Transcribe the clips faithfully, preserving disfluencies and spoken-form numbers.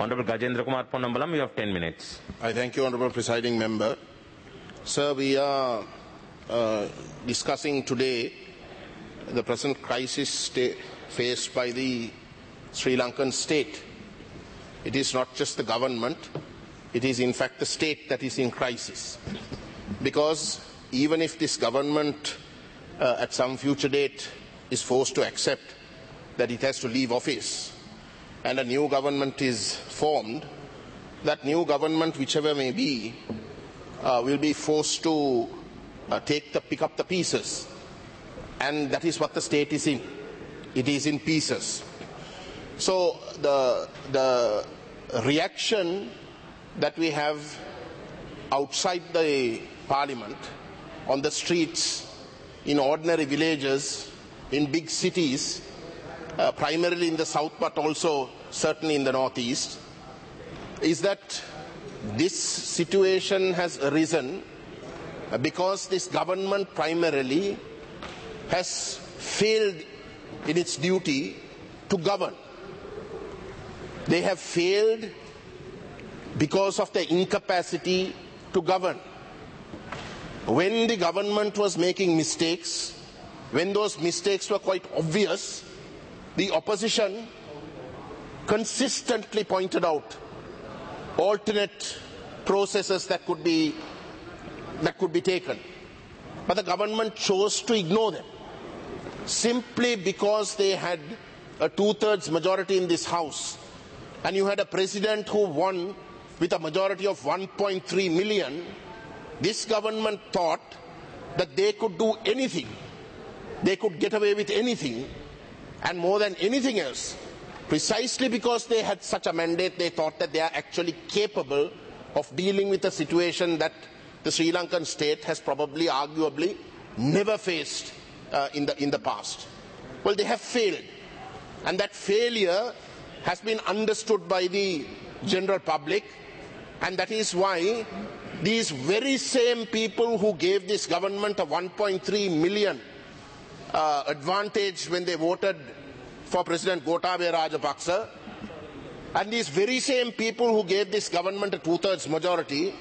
Honorable Gajendra Kumar Ponnambalam, you have ten minutes. I thank you, Honorable Presiding Member. Sir, we are uh, discussing today the present crisis faced by the Sri Lankan state. It is not just the government, it is in fact the state that is in crisis. Because even if this government uh, at some future date is forced to accept that it has to leave office and a new government is formed, that new government, whichever may be, uh, will be forced to uh, take the, pick up the pieces. And that is what the state is in. It is in pieces. So the, the reaction that we have outside the parliament, on the streets, in ordinary villages, in big cities, uh, primarily in the south but also certainly in the northeast, is that this situation has arisen because this government primarily has failed in its duty to govern. They have failed because of their incapacity to govern. When the government was making mistakes, when those mistakes were quite obvious, the opposition consistently pointed out alternate processes that could be that could be taken. But the government chose to ignore them simply because they had a two-thirds majority in this House, and you had a president who won with a majority of one point three million. This government thought that they could do anything, they could get away with anything, and more than anything else, precisely because they had such a mandate, they thought that they are actually capable of dealing with a situation that the Sri Lankan state has probably, arguably, never faced uh, in the in the past. Well, they have failed, and that failure has been understood by the general public, and that is why these very same people who gave this government a one point three million uh, advantage when they voted for President Gotabaya Rajapaksa, and these very same people who gave this government a two-thirds majority,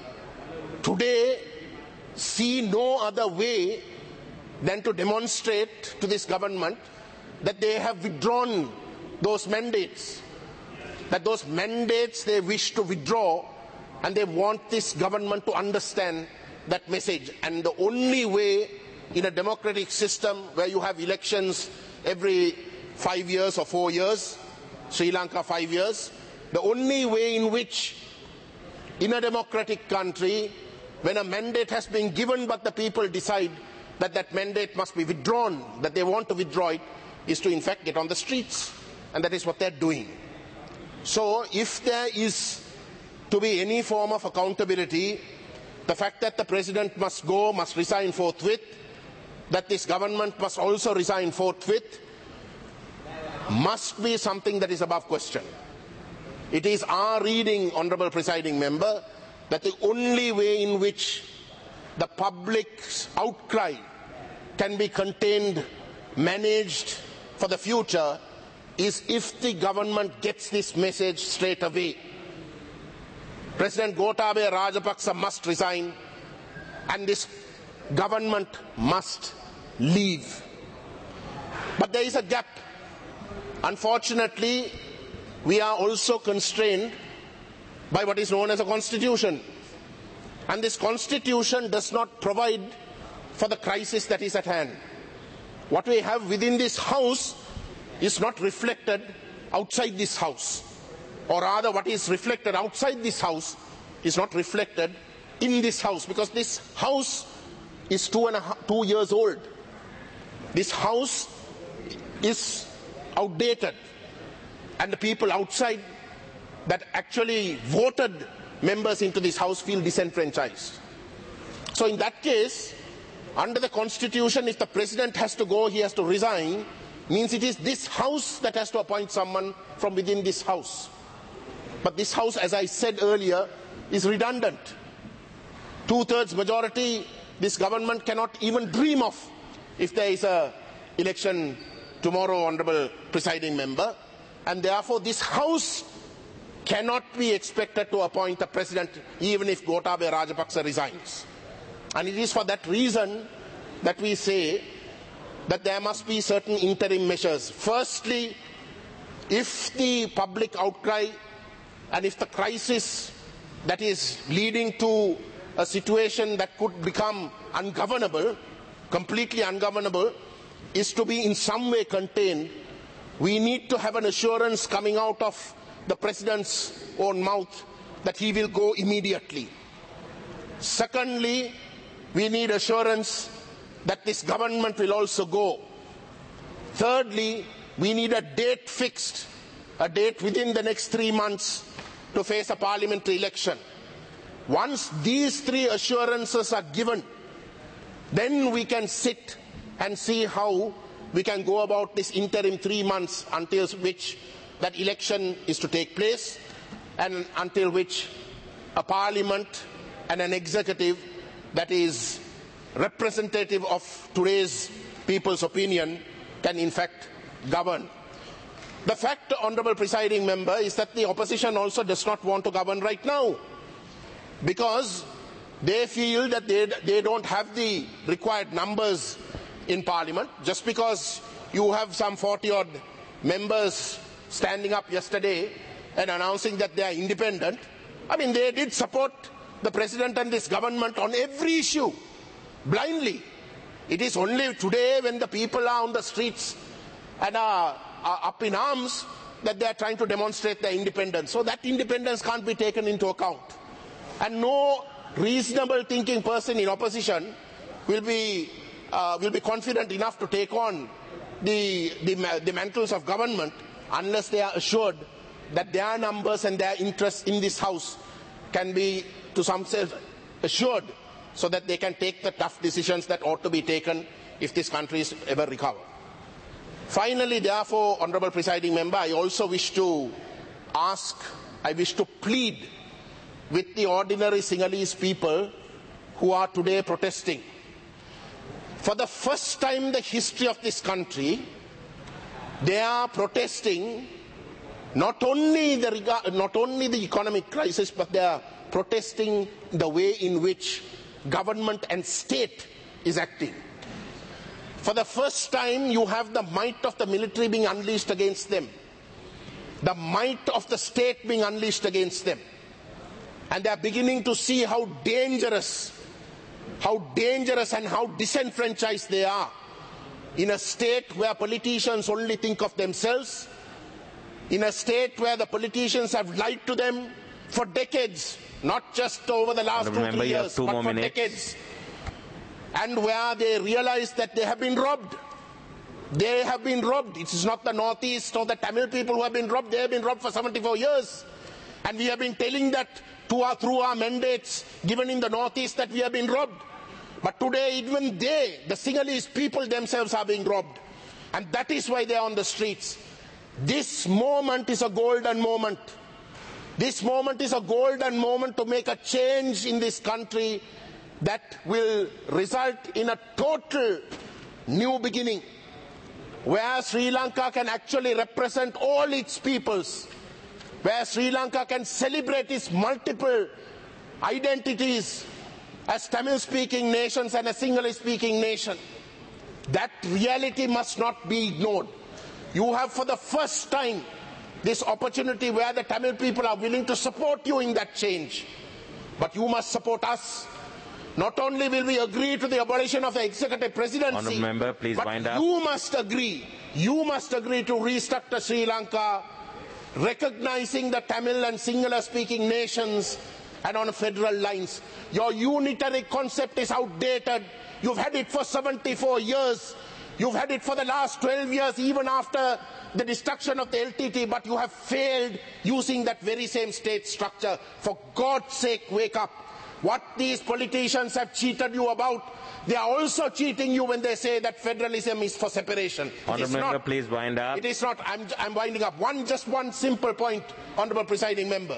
today see no other way than to demonstrate to this government that they have withdrawn those mandates, that those mandates they wish to withdraw, and they want this government to understand that message. And the only way in a democratic system where you have elections every five years or four years, Sri Lanka five years, the only way in which in a democratic country, when a mandate has been given but the people decide that that mandate must be withdrawn, that they want to withdraw it, is to in fact get on the streets. And that is what they are doing. So if there is to be any form of accountability, the fact that the president must go, must resign forthwith, that this government must also resign forthwith, must be something that is above question. It is our reading, Honourable Presiding Member, that the only way in which the public's outcry can be contained, managed for the future, is if the government gets this message straight away. President Gotabaya Rajapaksa must resign, and this government must leave. But there is a gap. Unfortunately, we are also constrained by what is known as a constitution. And this constitution does not provide for the crisis that is at hand. What we have within this House is not reflected outside this House. Or rather, what is reflected outside this House is not reflected in this House, because this House is two and a half, two years old. This House is outdated, and the people outside that actually voted members into this House feel disenfranchised. So in that case, under the Constitution, if the President has to go, he has to resign, means it is this House that has to appoint someone from within this House. But this House, as I said earlier, is redundant. Two-thirds majority, this government cannot even dream of if there is an election tomorrow, Honourable Presiding Member, and therefore this House cannot be expected to appoint a president even if Gotabaya Rajapaksa resigns. And it is for that reason that we say that there must be certain interim measures. Firstly, if the public outcry and if the crisis that is leading to a situation that could become ungovernable, completely ungovernable, is to be in some way contained, we need to have an assurance coming out of the President's own mouth that he will go immediately. Secondly, we need assurance that this government will also go. Thirdly, we need a date fixed, a date within the next three months to face a parliamentary election. Once these three assurances are given, then we can sit and see how we can go about this interim three months until which that election is to take place and until which a parliament and an executive that is representative of today's people's opinion can in fact govern. The fact, Honourable Presiding Member, is that the opposition also does not want to govern right now because they feel that they, they don't have the required numbers in Parliament. Just because you have some forty odd members standing up yesterday and announcing that they are independent, I mean, they did support the President and this government on every issue, blindly. It is only today when the people are on the streets and are, are up in arms that they are trying to demonstrate their independence. So that independence can't be taken into account. And no reasonable thinking person in opposition will be, uh, will be confident enough to take on the, the, the mantles of government unless they are assured that their numbers and their interests in this House can be to some sense assured so that they can take the tough decisions that ought to be taken if this country is ever recovered. Finally, therefore, Honourable Presiding Member, I also wish to ask, I wish to plead with the ordinary Sinhalese people who are today protesting. For the first time in the history of this country, they are protesting not only the, not only the economic crisis, but they are protesting the way in which government and state is acting. For the first time, you have the might of the military being unleashed against them, the might of the state being unleashed against them. And they are beginning to see how dangerous, how dangerous and how disenfranchised they are in a state where politicians only think of themselves, in a state where the politicians have lied to them for decades, not just over the last two, three years, but for decades. And where they realize that they have been robbed. They have been robbed. It is not the Northeast or the Tamil people who have been robbed. They have been robbed for seventy-four years. And we have been telling that to our, through our mandates given in the Northeast that we have been robbed. But today even they, the Sinhalese people themselves, are being robbed. And that is why they are on the streets. This moment is a golden moment. This moment is a golden moment to make a change in this country that will result in a total new beginning, where Sri Lanka can actually represent all its peoples, where Sri Lanka can celebrate its multiple identities as Tamil-speaking nations and a Sinhalese-speaking nation. That reality must not be ignored. You have for the first time this opportunity where the Tamil people are willing to support you in that change. But you must support us. Not only will we agree to the abolition of the executive presidency, Member, please but wind up. you must agree, you must agree to restructure Sri Lanka, recognizing the Tamil and Sinhala-speaking nations and on federal lines. Your unitary concept is outdated. You've had it for seventy-four years. You've had it for the last twelve years, even after the destruction of the L T T, but you have failed using that very same state structure. For God's sake, wake up. What these politicians have cheated you about, they are also cheating you when they say that federalism is for separation. Honourable Member, please wind up. It is not. I'm, I'm winding up. One, just one simple point, Honourable Presiding Member.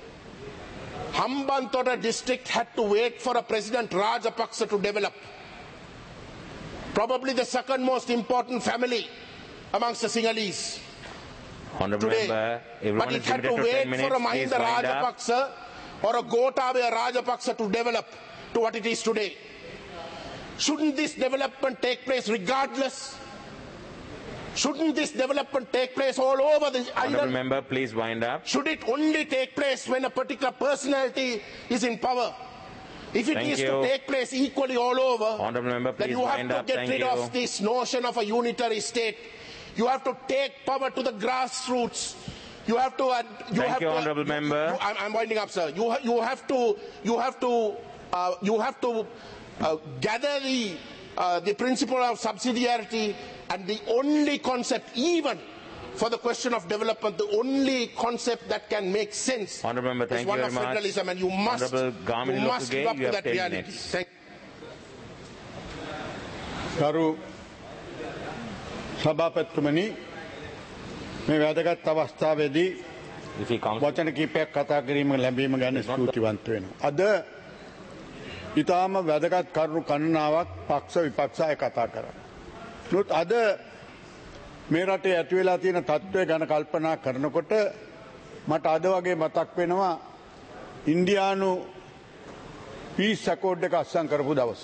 Hambantota district had to wait for a President Rajapaksa to develop. Probably the second most important family amongst the Sinhalese. Honourable today. member, everyone But it is had to limited to wait ten minutes. for a Please Mahinda wind up. Rajapaksa or a Gotabaya Rajapaksa to develop to what it is today. Shouldn't this development take place regardless? Shouldn't this development take place all over the Honourable island? member, please wind up. Should it only take place when a particular personality is in power? If it Thank is you. to take place equally all over, Honourable member, then please you have wind to up. get Thank rid you. of this notion of a unitary state. You have to take power to the grassroots. You have to. Uh, you Thank have you, to, Honourable you, member. You, I'm, I'm winding up, sir. You you have to. You have to. Uh, you have to uh, gather the uh, the principle of subsidiarity, and the only concept, even for the question of development, the only concept that can make sense Honourable member, is thank one you of very much. federalism, and you must, Honourable Gamini you must Lokage, live up you to have that ten reality. minutes. Thank ගරු සභාපතිතුමනි මේ වැදගත් අවස්ථාවේදී If he comes, වචන කීපයක් කතා කිරීම ලැබීම ගැන ස්තුතිවන්ත වෙනවා. අද ඊටාම වැදගත් කරුණු ගණනාවක් පක්ෂ විපක්ෂ අය කතා කරා. නමුත් අද මේ රටේ ඇති වෙලා තියෙන තත්ත්වය ගැන කල්පනා කරනකොට මට අද වගේ මතක් වෙනවා ඉන්දියානු පීස් ඇකෝඩ් එක අත්සන් කරපු දවස.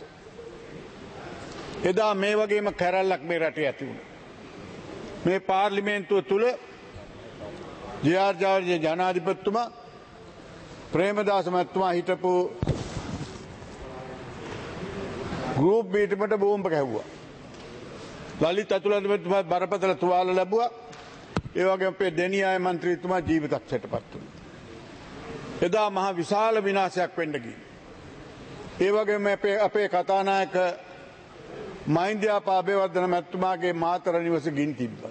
එදා මේ වගේම කැරැල්ලක් මේ රටේ ඇති වුණා. මේ පාර්ලිමේන්තුව තුල ජේ.ආර්. ජාර්ජ් ජනාධිපතිතුමා ප්‍රේමදාස මහත්මයා හිටපු ගෲප් මීටිමට බෝම්බ ගැහුවා. ලලිත් අතුලන්තුමා බරපතල තුවාල ලැබුවා. ඒ වගේම අපේ දෙනියාය මන්ත්‍රීතුමා ජීවිතක්ෂයටපත් වුණා. එදා මහ විශාල විනාශයක් වෙන්න ගියා. ඒ වගේම අපේ අපේ කතානායක මහින්දයාපා අබේවර්ධන මැතිතුමාගේ මාතර නිවස ගිනි තිබ්බා.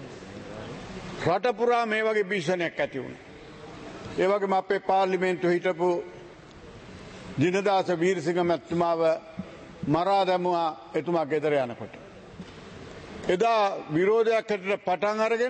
රට පුරා මේ වගේ භීෂණයක් ඇති වුණා. ඒ වගේම අපේ පාර්ලිමේන්තුවේ හිටපු දිනදාස වීරසිංහ මැතිතුමාව මරා දැමුවා එතුමා ගෙදර යනකොට. එදා විරෝධයක් හැටියට පටන් අරගෙන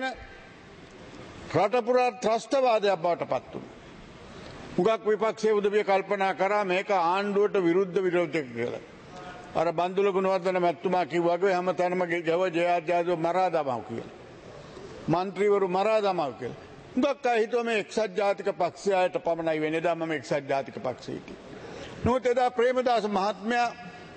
රට පුරා ත්‍රස්තවාදයක් බවට පත් වුණා. හුඟක් විපක්ෂයේ උදවිය කල්පනා කරා මේක ආණ්ඩුවට විරුද්ධ විරෝධයක් කියලා. අර බන්දුල ගුණවර්ධන මැතිතුමා කිව්වා වගේ හැමතැනම ගව ජේ.ආර්. ජාර්ජ් මරා දමව කියලා. මන්ත්‍රීවරු මරා දමව කියලා. හුඟක් අය හිතුවා මේ එක්සත් ජාතික පක්ෂයට පමණයි වෙන්නේ. එදා මම එක්සත් ජාතික පක්ෂයට. නමුත් එදා ප්‍රේමදාස මහත්මයා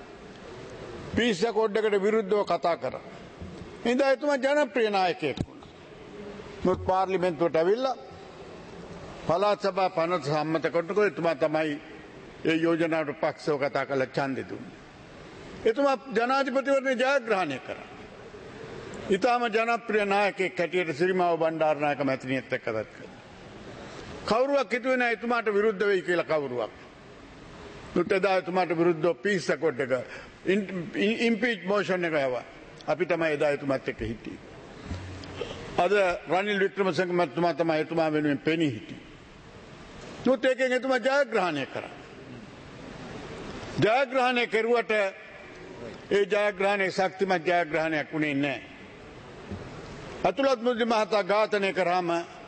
පීස් ඇකෝඩ් එකට විරුද්ධව කතා කරා. ඉතින් එතුමා ජනප්‍රිය නායකයෙක් වුණා. නමුත් පාර්ලිමේන්තුවට ඇවිල්ලා පළාත් සභා පනත සම්මත කරනකොට එතුමා තමයි ඒ යෝජනාවට පක්ෂව කතා කරලා ඡන්දෙ දුන්නේ. එතුමා ජනාධිපතිවරණය ජයග්‍රහණය කරා. ඊටාම ජනප්‍රිය නායකයෙක් හැටියට සිරිමාව බණ්ඩාරනායක මැතිණියත් එක්ක කතා කළා. කවුරුවක් හිතුවේ නැහැ එතුමාට විරුද්ධ වෙයි කියලා කවුරුවක්. උටදා එතුමාට විරුද්ධව පීස් ඇකෝඩ් එක ඉම්පීච් මොෂන් එක ආවා. අපි තමයි එදා එතුමාත් එක්ක හිටියේ. අද රනිල් වික්‍රමසිංහ මැතිතුමා තමයි එතුමා වෙනුවෙන් පෙනී හිටියේ. නමුත් ඒකෙන් එතුමා ජයග්‍රහණය කරා. ජයග්‍රහණය කෙරුවට ඒ ජයග්‍රහණය ශක්තිමත් ජයග්‍රහණයක් වුණේ නැහැ. අතුලත් මුදලි මහතා ඝාතනය කරාම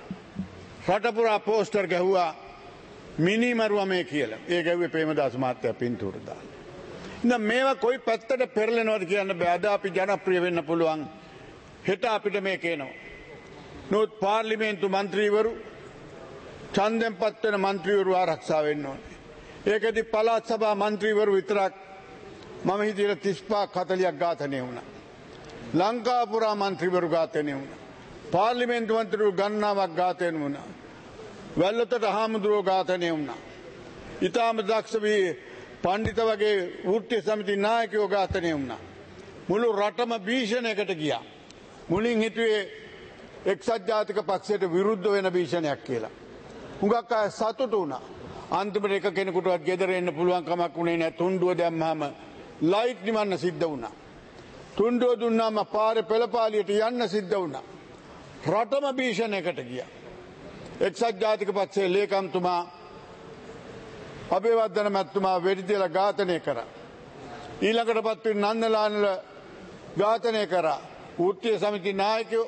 රට පුරා පෝස්ටර් ගැහුවා මිනිමරුවා මේ කියලා. ඒ ගැහුවේ ප්‍රේමදාස මහත්තයා පින්තූර දාලා. ඉතින් මේවා කොයි පැත්තට පෙරලෙනවද කියන්න බෑ. අද අපි ජනප්‍රිය වෙන්න පුළුවන්. හෙට අපිට මේක එනවා. නමුත් පාර්ලිමේන්තු මන්ත්‍රීවරු ඡන්දෙන් පත් වෙන මන්ත්‍රීවරු ආරක්ෂා වෙන්න ඕනේ. ඒකෙදි පළාත් සභා මන්ත්‍රීවරු විතරක් මම හිතේ තිස් පහක් හතළියක් ඝාතනය වුණා. ලංකා පුරා මන්ත්‍රීවරු ඝාතනය වුණා. පාර්ලිමේන්තු මන්ත්‍රීවරු ගණනාවක් ඝාතනය වුණා. වැල්ලතට හාමුදුරුවෝ ඝාතනය වුණා. ඊටාම දක්ෂ වී පඬිත වගේ වෘත්තීය සමිති නායකයෝ ඝාතනය වුණා. මුළු රටම භීෂණයකට ගියා. මුලින් හිතුවේ එක්සත් ජාතික පක්ෂයට විරුද්ධ වෙන භීෂණයක් කියලා. හුඟක් අය සතුටු වුණා. අන්තිමට එක කෙනෙකුටවත් ගෙදර එන්න පුළුවන් කමක් වුණේ නැහැ. තුන්ඩුව දැම්මම ලයිට් නිවන්න සිද්ධ වුණා. තුන්ඩුව දුන්නාම පාරේ පෙළපාලියට යන්න සිද්ධ වුණා. රටම භීෂණයකට ගියා. එක්සත් ජාතික පක්ෂයේ ලේකම්තුමා අබේවර්ධන මැතිතුමා වෙඩි තියලා ඝාතනය කරා. ඊළඟට පත් වූ නන්දලාල්ව ඝාතනය කරා. වෘත්තීය සමිති නායකයෝ,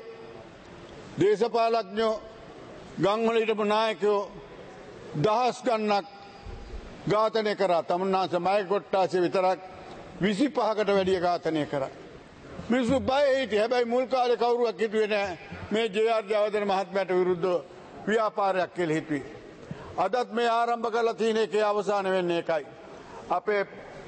දේශපාලඥයෝ, ගම්වල හිටපු නායකයෝ දහස් ගණනක් ඝාතනය කරා. තමුන්නාන්සේ මයි කොට්ටාසේ විතරක් විසිපහකට වැඩිය ඝාතනය කරා. මිනිස්සු බය හිටියේ. හැබැයි මුල් කාලේ කවුරුවක් හිතුවේ නැහැ මේ ජේ ආර් ජයවර්ධන මහත්මයාට විරුද්ධව ව්‍යාපාරයක් කියලා හිතුවේ. අදත් මේ ආරම්භ කරලා තියෙන එකේ අවසාන වෙන්නේ එකයි. අපේ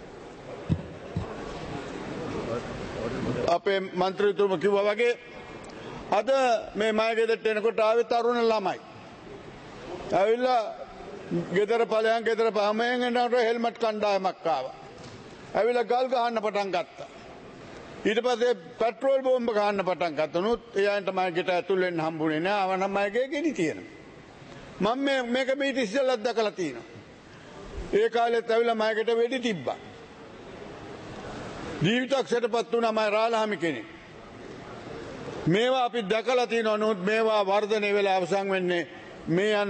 අපේ මන්ත්‍රීතුමා කිව්වා වගේ අද මේ මය ගෙදරට එනකොට ආවේ තරුණ ළමයි. ඇවිල්ලා ගෙදර ඵලයන් ගෙදර පහමෙන් එනකොට හෙල්මට් කණ්ඩායමක් ආවා. ඇවිල්ලා ගල් ගහන්න පටන් ගත්තා. ඊට පස්සේ පෙට්‍රෝල් බෝම්බ ගහන්න පටන් ගත්තා. උනුත් එයාන්ට මය ගෙට ඇතුල් වෙන්න හම්බුනේ නෑ. ආවනම් මයගේ ගෙඩි තියෙනවා. මම මේ මේක මීට ඉස්සෙල්ලත් දැකලා තියෙනවා. ඒ කාලෙත් ඇවිල්ලා මය ගෙට වෙඩි තිබ්බා. ජීවිතක්ෂයටපත් වුණා මම රාලහාමි කෙනෙක්. මේවා අපි දැකලා තියෙනවා. නමුත් මේවා වර්ධනය වෙලා අවසන් වෙන්නේ මේ යන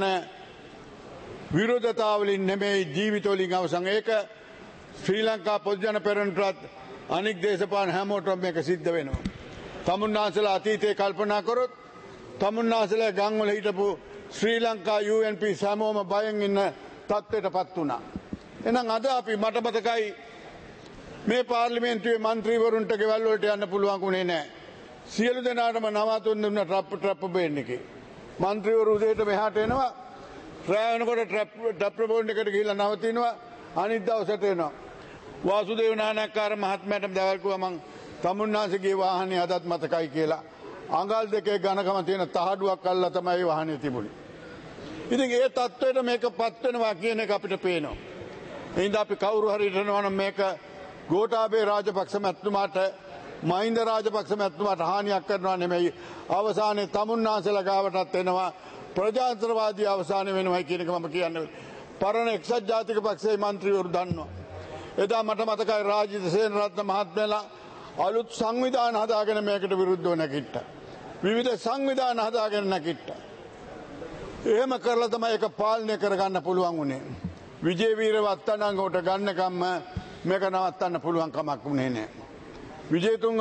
විරෝධතාවලින් නෙමෙයි ජීවිතවලින් අවසන්. ඒක ශ්‍රී ලංකා පොදුජන පෙරමුණට අනික් දේශපාලන හැමෝටම මේක සිද්ධ වෙනවා. තමුන්නාසලා අතීතේ කල්පනා කරොත් තමුන්නාසලා ගම්වල හිටපු Sri Lanka U N P සමෝම බයෙන් ඉන්න තත්ත්වයටපත් වුණා. එහෙනම් අද අපි මට මතකයි මේ පාර්ලිමේන්තුවේ മന്ത്രിවරුන්ට ගෙවල් වලට යන්න පුළුවන්ුනේ නැහැ. සියලු දෙනාටම නවතුන් දුන්න ට්‍රප් ට්‍රප් බේන් එකේ. മന്ത്രിවරු උදේට මෙහාට එනවා. රැ වෙනකොට ට්‍රප් ට්‍රප් බෝන් එකට ගිහිල්ලා නවතිනවා. අනිත් දවසට එනවා. වාසුදේව නානක්කාර මහත්මයාට දවල් කිව්වා මං තමුන්නාසගේ වාහනේ අදත් මතකයි කියලා. අඟල් දෙකේ ඝනකම තියෙන තහඩුවක් අල්ලලා තමයි වාහනේ තිබුණේ. ඉතින් ඒ තත්ත්වයට මේකපත් වෙනවා කියන එක අපිට පේනවා. එහෙනම් අපි කවුරු හරි හිතනවා නම් මේක ගෝඨාභය රාජපක්ෂ මැතිතුමාට මහින්ද රාජපක්ෂ මැතිතුමාට හානියක් කරනවා නෙමෙයි. අවසානයේ තමුන්නාසලා ගාවටත් එනවා. ප්‍රජාතන්ත්‍රවාදී අවසානය වෙනවා කියන එක මම කියන්නේ. පරණ එක්සත් ජාතික පක්ෂයේ മന്ത്രിවරු දන්නවා. එදා මට මතකයි රාජිත සේනරත්න මහත්මයාලා අලුත් සංවිධාන හදාගෙන මේකට විරුද්ධව නැගිට්ටා. විවිධ සංවිධාන හදාගෙන නැගිට්ටා. එහෙම කරලා තමයි ඒක පාලනය කරගන්න පුළුවන් වුණේ. විජේවීර වත්තනංගොට ගන්නකම්ම මේක නවත්තන්න පුළුවන් කමක් වුණේ නැහැ. විජේතුංග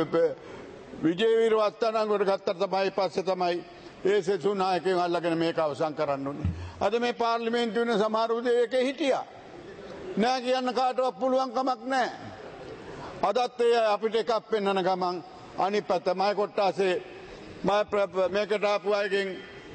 විජේවීර වත්තනංගොට ගත්තට තමයි පස්සේ තමයි ඒ සෙසු නායකයන් අල්ලගෙන මේක අවසන් කරන්න ඕනේ. අද මේ පාර්ලිමේන්තුවේ සමහර උදේ ඒකේ හිටියා. නෑ කියන්න කාටවත් පුළුවන් කමක් නෑ. අදත් ඒ අපිට එකක් පෙන්වන ගමන් අනිත් පැත්ත මයි කොට්ටාසේ මම මේකට ආපු අයගෙන්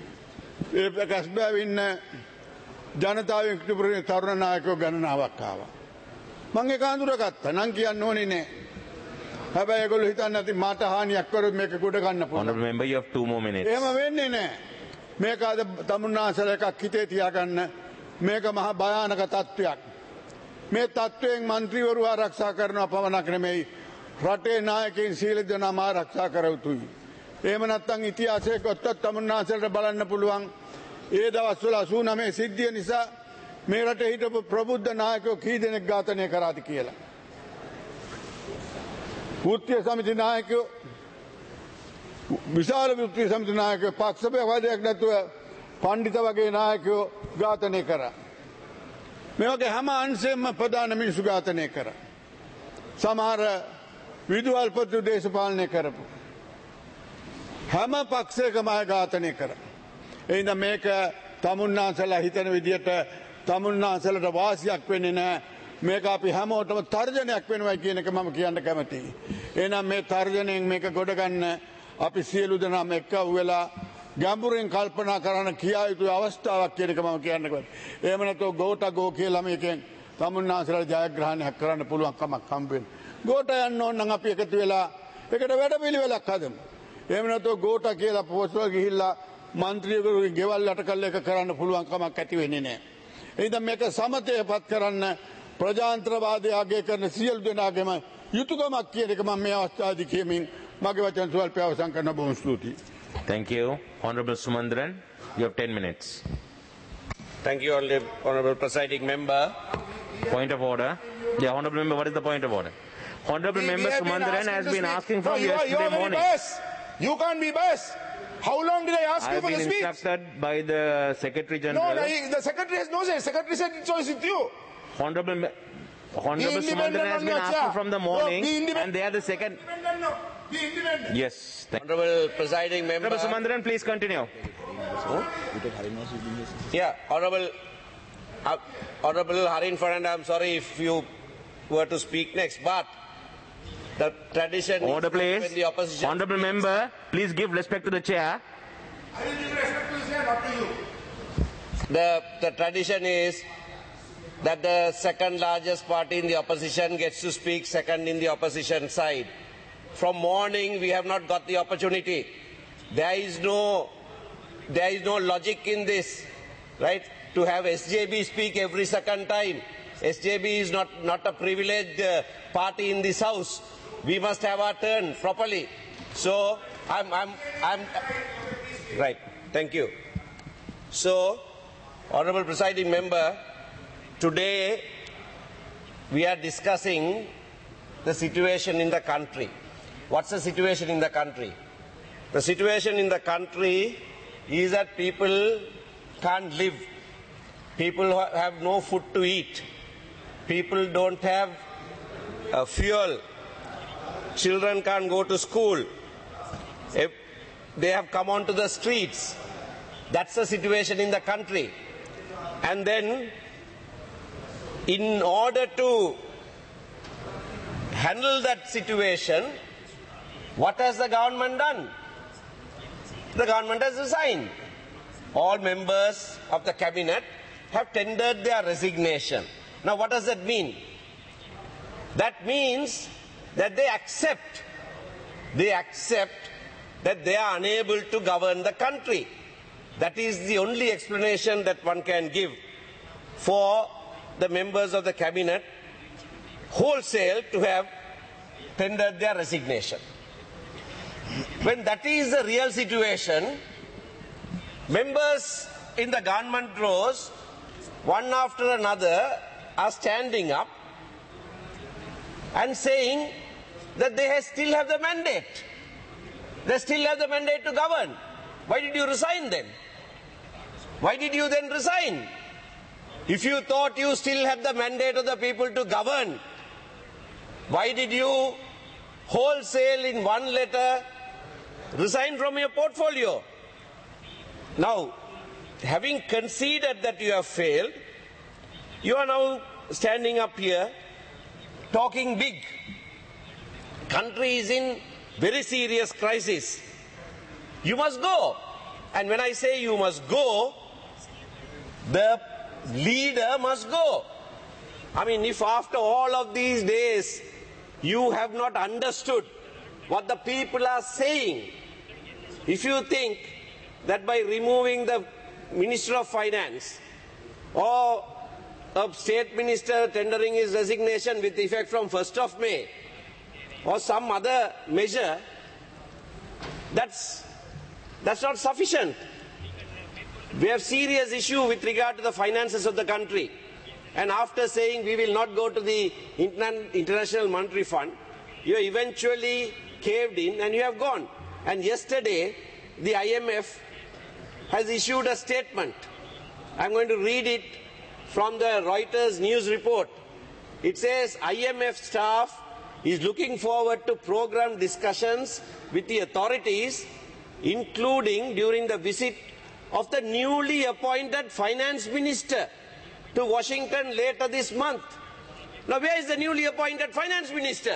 ඒ කස්බෑව ඉන්න ජනතාවෙන් කිපුරේ තරුණ නායකයෝ ගණනාවක් ආවා. මම ඒක අඳුරගත්තා. නම් කියන්න ඕනේ නෑ. හැබැයි ඒගොල්ලෝ හිතන්නේ නැති මට හානියක් කරොත් මේක ගොඩ ගන්න පුළුවන්. Honorable member, you have two more minutes. එහෙම වෙන්නේ නෑ. මේක අද තමුන්නාසල එකක් හිතේ තියාගන්න මේක මහා භයානක තත්ත්වයක්. මේ තත්ත්වයෙන් മന്ത്രിවරු ආරක්ෂා කරනවා පවණක් නෙමෙයි රටේ නායකයින් සීල දෙනාම ආරක්ෂා කර යුතුයි. එහෙම නැත්නම් ඉතිහාසයේ ගොත්තත් තමුන්නාසලට බලන්න පුළුවන්. ඒ දවස්වල අසූ නවය සිද්ධිය නිසා මේ රටේ හිටපු ප්‍රබුද්ධ නායකයෝ කී දෙනෙක් ඝාතනය කරාද කියලා. වෘත්තීය සමිති නායකයෝ විශාල වෘත්තීය සමිති නායකයෝ පක්ෂපතියක් නැතුව පඬිත වගේ නායකයෝ ඝාතනය කරා. මේ වගේ හැම අංශයෙන්ම ප්‍රධාන මිනිසු ඝාතනය කරා. සමහර විදුහල්පති දේශපාලනය කරපු හැම පක්ෂයකම ඝාතනය කරා. එහෙනම් මේක තමුන්නාසලා හිතන විදිහට තමුන්නාසලට වාසියක් වෙන්නේ නැහැ. මේක අපි හැමෝටම තර්ජනයක් වෙනවා කියන එක මම කියන්න කැමතියි. එහෙනම් මේ තර්ජනයෙන් මේක ගොඩ ගන්න අපි සියලු දෙනාම එක්ව වෙලා ගැඹුරින් කල්පනා කරන කියා යුතු අවස්ථාවක් කියන එක මම කියන්න කැමතියි. එහෙම නැත්නම් ගෝඨ ගෝ කියලා මේකෙන් තමුන්නාසලට ජයග්‍රහණයක් කරන්න පුළුවන් කමක් හම්බ වෙන්නේ. ගෝඨ යන්න ඕන නම් අපි එකතු වෙලා ඒකට වැඩපිළිවෙලක් හදමු. එහෙම නැත්නම් ගෝඨ කියලා පොස්වල ගිහිල්ලා മന്ത്രിවරුගේ ගෙවල් යට කළ එක කරන්න පුළුවන් කමක් ඇති වෙන්නේ නැහැ. එහෙනම් මේක සමතයපත් කරන්න ප්‍රජාතන්ත්‍රවාදය අගය කරන සියලු දෙනාගේම යුතුයකමක් කියන එක මම මේ අවස්ථාවේදී කියමින් මගේ වචන සුවල්පය අවසන් කරන බොහොම ස්තුතියි. Thank you. Honorable Sumandran, you have ten minutes. Thank you, Honorable Presiding Member. Point of order. Yeah, Honorable Member, what is the point of order? Honorable We- we Member have been Sumandran asking has to been speak. asking No, from you are- you yesterday are very morning. biased. You can't be biased. How long did I ask I you have for the been speech? instructed by the Secretary No, General. no, he- the secretary has no say. Secretary said it's always with you. Honorable, Me- Honorable independent Sumandran has on been your asking chair. from the No, morning, be independent. and they are the second. Independent, no. Be independent. Yes. Thank Honorable Presiding Member. Honorable Sumandran, please continue. Yeah, Honorable, uh, Honorable Harin Fernand, I'm sorry if you were to speak next, but The tradition Order, is that when please. the opposition... Honorable member, please give respect to the chair. I will give respect to the chair, not to you. The, the tradition is that the second largest party in the opposition gets to speak second in the opposition side. From morning we have not got the opportunity. There is no, there is no logic in this, right? To have S J B speak every second time. S J B is not, not a privileged uh, party in this house. We must have our turn properly. So, I'm, I'm, I'm, right, thank you. So, Honorable Presiding Member, today we are discussing the situation in the country. What's the situation in the country? The situation in the country is that people can't live. People have no food to eat. People don't have uh, fuel. Children can't go to school. If they have come onto the streets. That's the situation in the country. And then, in order to handle that situation, what has the government done? The government has resigned. All members of the cabinet have tendered their resignation. Now, what does that mean? That means that they accept, they accept that they are unable to govern the country. That is the only explanation that one can give for the members of the cabinet wholesale to have tendered their resignation. When that is the real situation, members in the government rows, one after another, are standing up and saying that they have still have the mandate. They still have the mandate to govern. Why did you resign then? Why did you then resign? If you thought you still had the mandate of the people to govern, why did you wholesale in one letter resign from your portfolio? Now, having conceded that you have failed, you are now standing up here talking big. Country is in very serious crisis. You must go. And when I say you must go, the leader must go. I mean, if after all of these days you have not understood what the people are saying, if you think that by removing the Minister of Finance or a state minister tendering his resignation with effect from first of May or some other measure, that's, that's not sufficient. We have serious issue with regard to the finances of the country. And after saying we will not go to the Interna- International Monetary Fund, you eventually caved in and you have gone. And yesterday, the I M F has issued a statement. I'm going to read it from the Reuters news report. It says I M F staff is looking forward to program discussions with the authorities, including during the visit of the newly appointed finance minister to Washington later this month. Now, where is the newly appointed finance minister?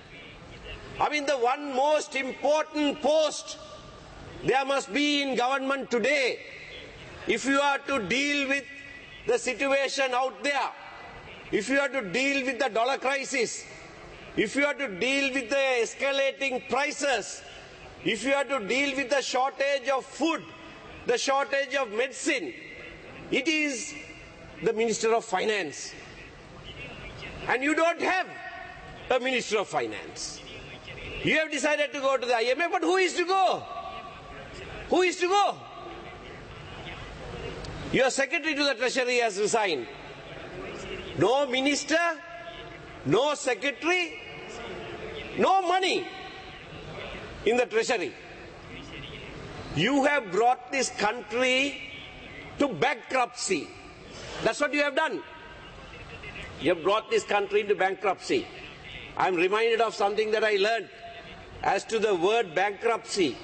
I mean, the one most important post there must be in government today. If you are to deal with the situation out there, if you are to deal with the dollar crisis, if you are to deal with the escalating prices, if you are to deal with the shortage of food, the shortage of medicine, it is the Minister of Finance. And you don't have a Minister of Finance. You have decided to go to the I M F, but who is to go? Who is to go? Your Secretary to the Treasury has resigned. No minister, no secretary, no money in the Treasury. You have brought this country to bankruptcy. That's what you have done. You have brought this country into bankruptcy. I'm reminded of something that I learned as to the word bankruptcy.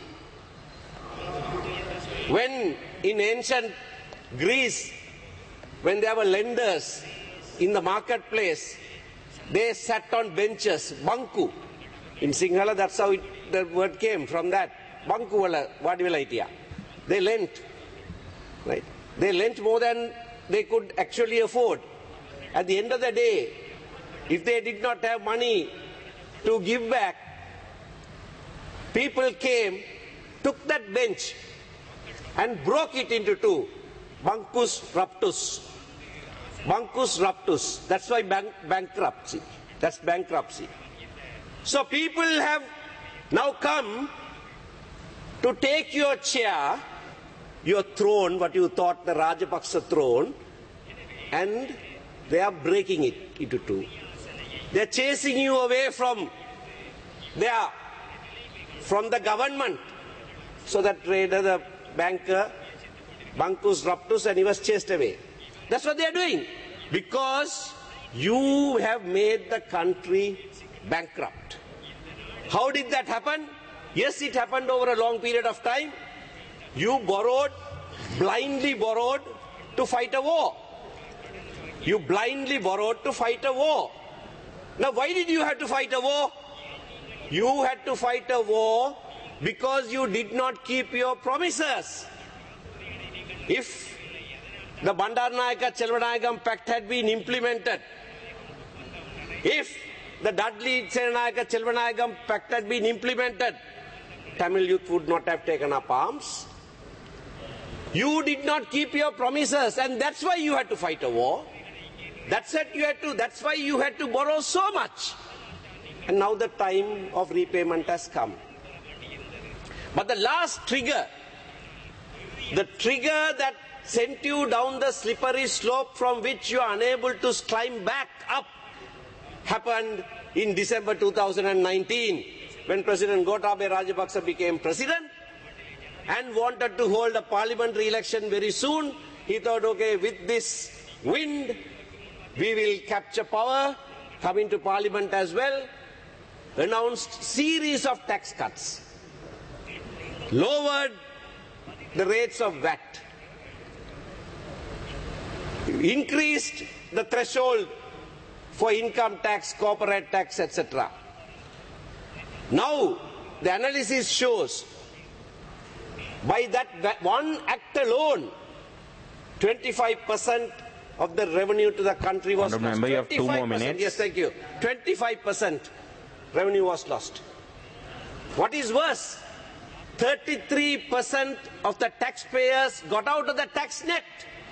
When in ancient Greece, when there were lenders in the marketplace, they sat on benches, banku. In Sinhala, that's how it, the word came from that. Bankuwala, vadivela itiya. They lent, right? They lent more than they could actually afford. At the end of the day, if they did not have money to give back, people came, took that bench and broke it into two. Bancus raptus. Bancus raptus. That's why bank, bankruptcy. That's bankruptcy. So people have now come to take your chair, your throne, what you thought the Rajapaksa throne, and they are breaking it into two. They are chasing you away from their, from the government. So that trader, the banker, Bancus raptus, and he was chased away. That's what they are doing. Because you have made the country bankrupt. How did that happen? Yes, it happened over a long period of time. You borrowed, blindly borrowed to fight a war. You blindly borrowed to fight a war. Now, why did you have to fight a war? You had to fight a war because you did not keep your promises. If the Bandaranaike-Selvanayagam Pact had been implemented, if the Dudley-Senanayake-Selvanayagam Pact had been implemented, Tamil youth would not have taken up arms. You did not keep your promises, and that's why you had to fight a war. That's what you had to, that's why you had to borrow so much. And now the time of repayment has come. But the last trigger, the trigger that sent you down the slippery slope from which you are unable to climb back up, happened in December two thousand nineteen, when President Gotabaya Rajapaksa became president and wanted to hold a parliamentary election very soon. He thought, okay, with this wind, we will capture power, come into parliament as well, announced series of tax cuts, lowered the rates of V A T, increased the threshold for income tax, corporate tax, et cetera. Now, the analysis shows by that one act alone, twenty-five percent of the revenue to the country was lost. Member, you have two more minutes. Yes, thank you. twenty-five percent revenue was lost. What is worse, thirty-three percent of the taxpayers got out of the tax net.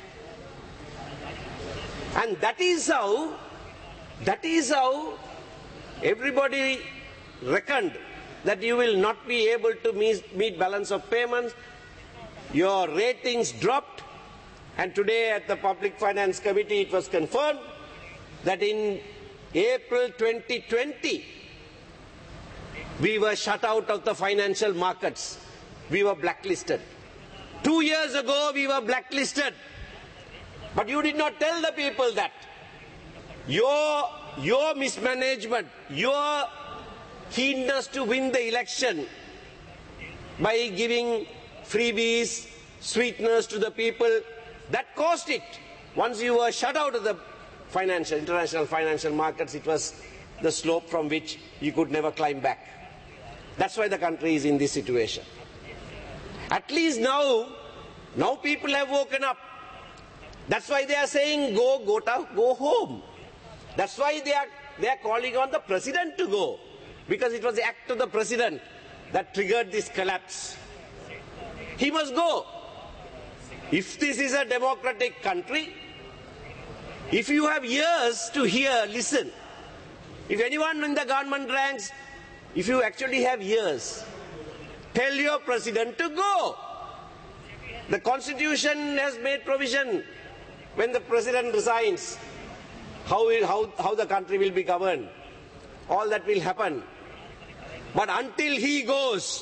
And that is how, that is how everybody reckoned that you will not be able to meet, meet balance of payments. Your ratings dropped. And today at the Public Finance Committee it was confirmed that in April twenty twenty we were shut out of the financial markets. We were blacklisted. Two years ago we were blacklisted. But you did not tell the people that. Your, your mismanagement, your keenness to win the election by giving freebies, sweeteners to the people, that caused it. Once you were shut out of the financial, international financial markets, it was the slope from which you could never climb back. That's why the country is in this situation. At least now, now people have woken up. That's why they are saying, go, go, to, go home. That's why they are, they are calling on the president to go. Because it was the act of the president that triggered this collapse. He must go. If this is a democratic country, if you have ears to hear, listen. If anyone in the government ranks, if you actually have ears, tell your president to go. The constitution has made provision when the president resigns, how, will, how, how the country will be governed. All that will happen. But until he goes,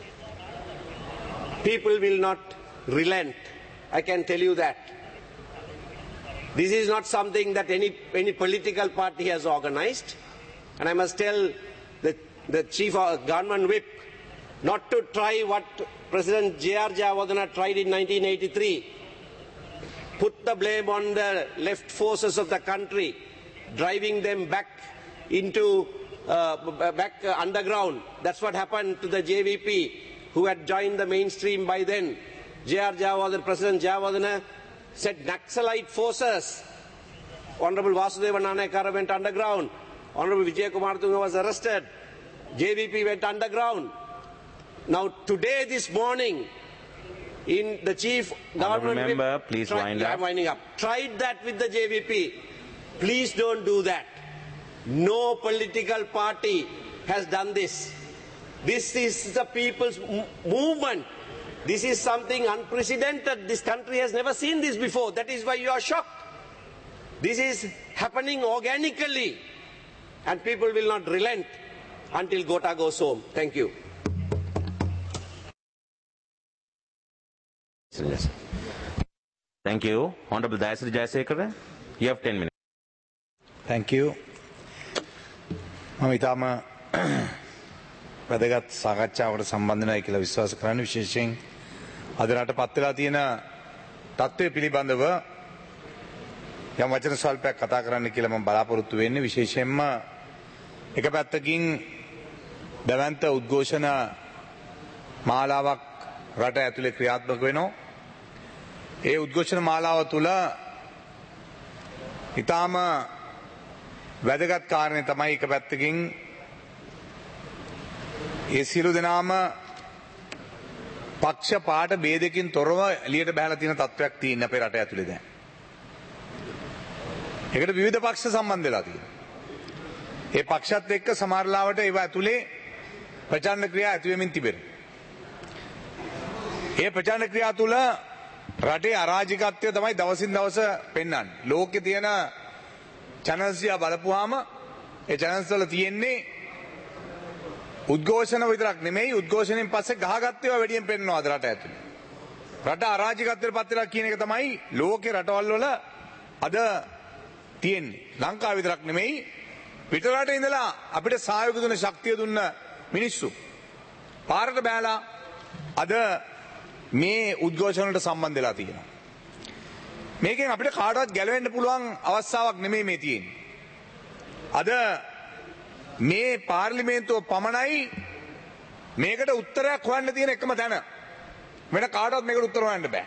people will not relent. I can tell you that. This is not something that any, any political party has organized. And I must tell the, the chief of government whip not to try what President J R Jayawardena tried in nineteen eighty-three. Put the blame on the left forces of the country, driving them back into uh, back uh, underground. That's what happened to the J V P, who had joined the mainstream by then. J R Jayawardena, President Jayawardena said Naxalite forces. Honorable Vasudeva Nanayakara went underground. Honorable Vijay Kumartunga was arrested. J V P went underground. Now today, this morning, in the chief government... Member, please try, wind yeah, up. I'm winding up. Tried that with the J V P. Please don't do that. No political party has done this. This is the people's movement. This is something unprecedented. This country has never seen this before. That is why you are shocked. This is happening organically. And people will not relent until Gota goes home. Thank you. Thank you. Honorable Dayasri Jayasekara, you have ten minutes. Thank you. මම ඊටම වැදගත් සාකච්ඡාවකට සම්බන්ධ වෙනයි කියලා විශ්වාස කරන්නේ විශේෂයෙන් අද රට පත් වෙලා තියෙන තත්ත්වය පිළිබඳව යම් වචන ස්වල්පයක් කතා කරන්න කියලා මම බලාපොරොත්තු වෙන්නේ විශේෂයෙන්ම එක පැත්තකින් දවන්ත උද්ඝෝෂණ මාලාවක් රට ඇතුලේ ක්‍රියාත්මක වෙනවා. ඒ උද්ඝෝෂණ මාලාව තුළ ඊටම වැදගත් කාරණේ තමයි එක පැත්තකින් ඒ සියලු දෙනාම පක්ෂ පාට ભેදකින් තොරව එළියට බහලා තියෙන තත්වයක් තියෙන අපේ රට ඇතුලේ දැන්. ඒකට විවිධ පක්ෂ සම්බන්ධ වෙලා තියෙනවා. ඒ පක්ෂත් එක්ක සමහරලාවට ඒව ඇතුලේ ප්‍රචණ්ඩ ක්‍රියා ඇති වෙමින් තිබෙනවා. ඒ ප්‍රචණ්ඩ ක්‍රියා තුළ රටේ අරාජිකත්වය තමයි දවසින් දවස පෙන්වන්නේ. ලෝකේ තියෙන channels දිහා බලපුවාම ඒ channels වල තියෙන්නේ උද්ඝෝෂණ විතරක් නෙමෙයි උද්ඝෝෂණයෙන් පස්සේ ගහගත්ත ඒවා වැඩියෙන් පෙන්වනවා අද රට ඇතුලේ. රට අරාජිකත්වයට පත් වෙලා කියන එක තමයි ලෝකේ රටවල් වල අද තියෙන්නේ. ලංකාව විතරක් නෙමෙයි පිට රටේ ඉඳලා අපිට සහයෝග දුන්න ශක්තිය දුන්න මිනිස්සු පාරට බෑලා අද මේ උද්ඝෝෂණ වලට සම්බන්ධ වෙලා තියෙනවා. මේකෙන් අපිට කාටවත් ගැලවෙන්න පුළුවන් අවස්ථාවක් නෙමෙයි මේ තියෙන්නේ. අද මේ පාර්ලිමේන්තුව පමණයි මේකට උත්තරයක් හොයන්න තියෙන එකම තැන. වෙන කාටවත් මේකට උත්තර හොයන්න බෑ.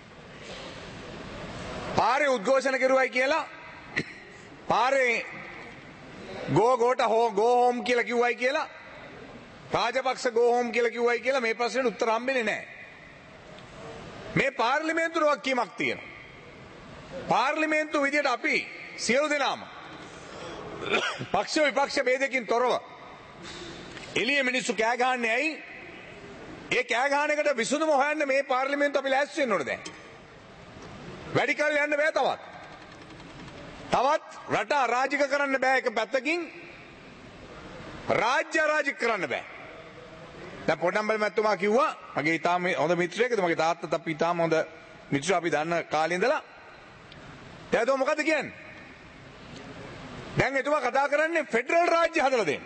පාරේ උද්ඝෝෂණ කරුවයි කියලා පාරේ ගෝ ගෝට හෝ ගෝ හෝම් කියලා කිව්වයි කියලා රාජපක්ෂ ගෝ හෝම් කියලා කිව්වයි කියලා මේ ප්‍රශ්නෙට උත්තර හම්බෙන්නේ නැහැ. මේ පාර්ලිමේන්තුවේ වක්කීමක් තියෙනවා. පාර්ලිමේන්තුව විදියට අපි සියලු දෙනාම පක්ෂ විපක්ෂ ભેදකින් තොරව එළිය මිනිස්සු කෑ ගහන්නේ ඇයි? ඒ කෑ ගහන එකට විසඳුම හොයන්න මේ පාර්ලිමේන්තුව අපි ලෑස්ති වෙන්න ඕනේ දැන්. වැඩි කල් යන්න බෑ තවත්. තවත් රට අරාජික කරන්න බෑ එක පැත්තකින් රාජ්‍ය අරාජික කරන්න බෑ. දැන් පොඩ්ඩම්බල මැතිතුමා කිව්වා මගේ ඊටාම හොඳ මිත්‍රයෙක්ද මගේ තාත්තත් අපි ඊටාම හොඳ මිත්‍රයෝ අපි දන්න කාලේ ඉඳලා දැන් මොකද කියන්නේ? දැන් එතුමා කතා කරන්නේ ෆෙඩරල් රාජ්‍ය හදලා දෙන්න.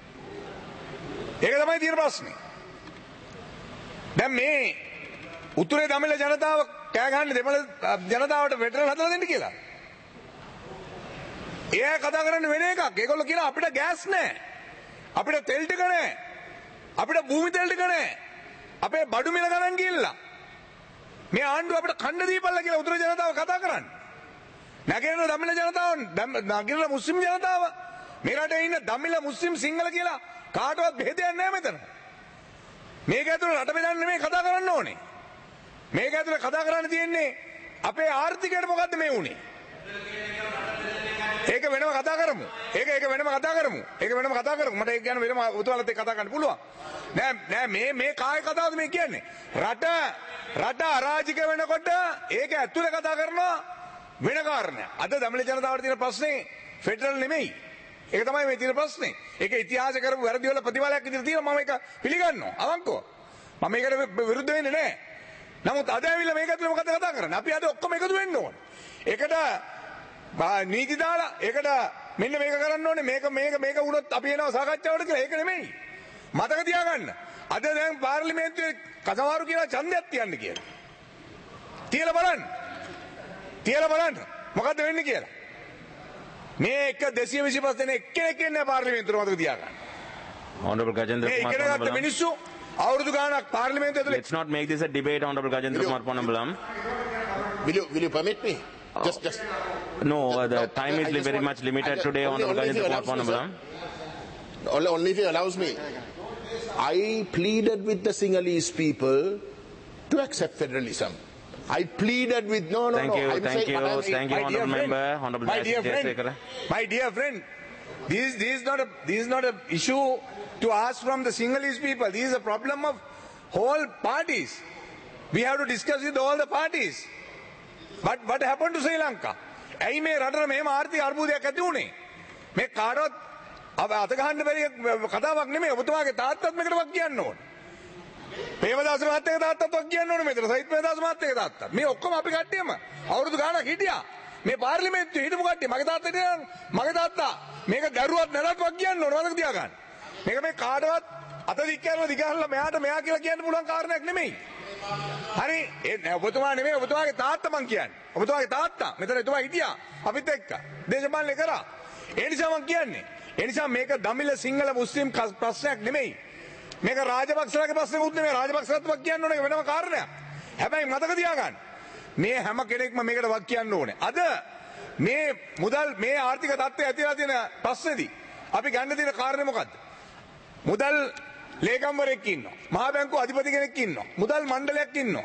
ඒක තමයි තියෙන ප්‍රශ්නේ. දැන් මේ උතුරේ දමිළ ජනතාව කෑ ගහන්නේ දෙමළ ජනතාවට ෆෙඩරල් හදලා දෙන්න කියලා. එයා කතා කරන්නේ වෙන එකක්. ඒගොල්ලෝ කියනවා අපිට ගෑස් නැහැ. අපිට තෙල් ටික නැහැ. අපිට භූමි තෙල් ටික නැහැ. අපේ බඩු මිල ගණන් ගිහිල්ලා. මේ ආණ්ඩුව අපිට කණ්ඩ දීපල්ලා කියලා උතුරේ ජනතාව කතා කරන්නේ. නැගෙනහිර දමිළ ජනතාව නැගෙනහිර මුස්ලිම් ජනතාව මේ රටේ ඉන්න දමිළ මුස්ලිම් සිංහල කියලා කාටවත් බෙහෙදයක් නැහැ මෙතන. මේක ඇතුළේ රට බෙදන්න නෙමෙයි කතා කරන්න ඕනේ. මේක ඇතුළේ කතා කරන්න තියෙන්නේ අපේ ආර්ථිකයට මොකද්ද මේ වුනේ? ඒක වෙනම කතා කරමු. ඒක ඒක වෙනම කතා කරමු. ඒක වෙනම කතා කරමු. මට ඒක ගැන වෙනම උතුවලත් එක්ක කතා කරන්න පුළුවන්. නෑ නෑ මේ මේ කාය කතාවද මේ කියන්නේ? රට රට අරාජික වෙනකොට ඒක ඇතුළේ කතා කරනවා වෙන කාරණයක්. අද දමිළ ජනතාවට තියෙන ප්‍රශ්නේ ෆෙඩරල් නෙමෙයි. ඒක තමයි මේ තියෙන ප්‍රශ්නේ. ඒක ඉතිහාස කරපු වැරදි වල ප්‍රතිඵලයක් විදිහට තියෙනවා මම ඒක පිළිගන්නවා. අවංකව. මම මේකට විරුද්ධ වෙන්නේ නැහැ. නමුත් අද ඇවිල්ලා මේක ඇතුළේ මොකද කතා කරන්නේ? අපි අද ඔක්කොම එකතු වෙන්න ඕනේ. ඒකට නීති දාලා ඒකට මෙන්න මේක කරන්න ඕනේ මේක මේක මේක වුණොත් අපි එනවා සාකච්ඡාවට කියලා. ඒක නෙමෙයි. මතක තියාගන්න. අද දැන් පාර්ලිමේන්තුවේ කසවාරු කියලා ඡන්දයක් තියන්න කියලා. තියලා බලන්න. තියලා බලන්න. මොකද්ද වෙන්නේ කියලා. මේ එක දෙසිය විසිපස් දෙනෙක් එක්කෙනෙක් ඉන්නේ පාර්ලිමේන්තුවේ මතක තියාගන්න. Honorable Gajendra මේ Kumar ඉගෙන ගත්ත Ponnambalam. මිනිස්සු අවුරුදු ගාණක් පාර්ලිමේන්තුව ඇතුලේ Let's not make this a debate, Honorable Gajendra Kumar Ponnambalam. Will you, will you permit me? Just, just. No, uh, the No, time I is just very want- much I limited just- today, only- Honorable only if you Gajendra Kumar allows me, sir. Ponnambalam. Only, only if he allows me. I pleaded with the Sinhalese people to accept federalism. I pleaded with no, no, Thank no. you, I'm thank saying you, what I'm saying. thank you, My dear Honorable friend, Member, Honorable my dear friend, Jayasekara. my dear friend, this, this is not a this is not a issue to ask from the Sinhalese people. This is a problem of whole parties. We have to discuss with all the parties. But what happened to Sri Lanka? ඇයි මේ රටට මෙහෙම ආර්ථික අර්බුදයක් ඇති වුණේ? මේ කාටවත් අත ගහන්න බැරි කතාවක් නෙමෙයි. ඔබතුමාගේ තාත්තත් මේකට වක් කියන්න ඕන. ප්‍රේමදාස මහත්තයාගේ තාත්තත් වක් කියන්න ඕන මෙතන. සයිත් ප්‍රේමදාස මහත්තයාගේ තාත්තා. මේ ඔක්කොම අපි කට්ටියම අවුරුදු ගාණක් හිටියා. මේ පාර්ලිමේන්තුවේ හිටපු කට්ටිය මගේ තාත්තට මගේ තාත්තා මේක දරුවත් නැලත් වක් කියන්න ඕන. මතක තියාගන්න. මේක මේ කාටවත් අත දික් කරලා දිගහලා මෙයාට මෙයා කියලා කියන්න පුළුවන් කාරණයක් නෙමෙයි. හරි ඒ ඔබතුමා නෙමෙයි ඔබතුමාගේ තාත්තා මං කියන්නේ. ඔබතුමාගේ තාත්තා මෙතන එතුමා හිටියා අපිත් එක්ක. දේශපාලනය කරා. ඒ නිසා මං කියන්නේ. ඒ නිසා මේක දමිළ සිංහල මුස්ලිම් ප්‍රශ්නයක් නෙමෙයි. මේක රාජපක්ෂලාගේ ප්‍රශ්නකුත් නෙමෙයි. රාජපක්ෂලත් වක් කියන්න ඕනේ වෙනම කාරණයක්. හැබැයි මතක තියාගන්න. මේ හැම කෙනෙක්ම මේකට වක් කියන්න ඕනේ. අද මේ මුදල් මේ ආර්ථික තත්ත්වය ඇතිලා තියෙන ප්‍රශ්නේදී අපි ගන්න තියෙන කාරණේ මොකද්ද? මුදල් ලේකම්වරයෙක් ඉන්නවා. මහා බැංකුව අධිපති කෙනෙක් ඉන්නවා. මුදල් මණ්ඩලයක් ඉන්නවා.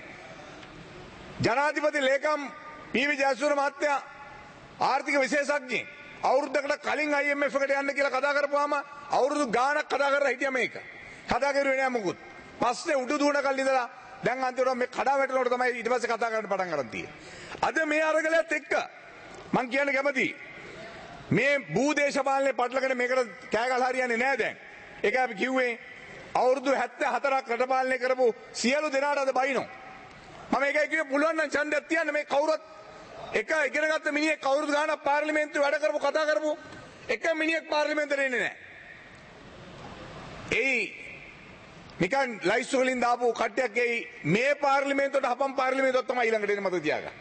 ජනාධිපති ලේකම් පී.වී. ජයසූරිය මහත්තයා ආර්ථික විශේෂඥයෙක්. අවුරුද්දකට කලින් I M F එකට යන්න කියලා කතා කරපුවාම අවුරුදු ගාණක් කතා කරලා හිටියා මේක. කතා කරුවේ නෑ මොකුත්. පස්සේ උඩු දුවන කල් ඉඳලා දැන් අන්තිමට මේ කඩා වැටෙනකොට තමයි ඊට පස්සේ කතා කරන්න පටන් ගන්න තියෙන්නේ. අද මේ අරගලයත් එක්ක මං කියන්න කැමතියි. මේ භූදේශපාලනේ පටලගෙන මේකට කෑගල් හරියන්නේ නෑ දැන්. ඒක අපි කිව්වේ අවුරුදු හැත්තෑ හතරක් රට පාලනය කරපු සියලු දෙනාට අද බයිනෝ. මම ඒකයි කිව්වේ පුළුවන් නම් ඡන්දයක් තියන්න මේ කවුරුත් එක ඉගෙනගත්ත මිනිහෙක් කවුරුත් ගානක් පාර්ලිමේන්තුවේ වැඩ කරපු කතා කරපු එක මිනිහෙක් පාර්ලිමේන්තුවට එන්නේ නැහැ. ඒ නිකන් ලයිස්තු වලින් දාපු කට්ටියක් එයි මේ පාර්ලිමේන්තුවට හපම් පාර්ලිමේන්තුවක් තමයි ඊළඟට එන්නේ මතක තියාගන්න.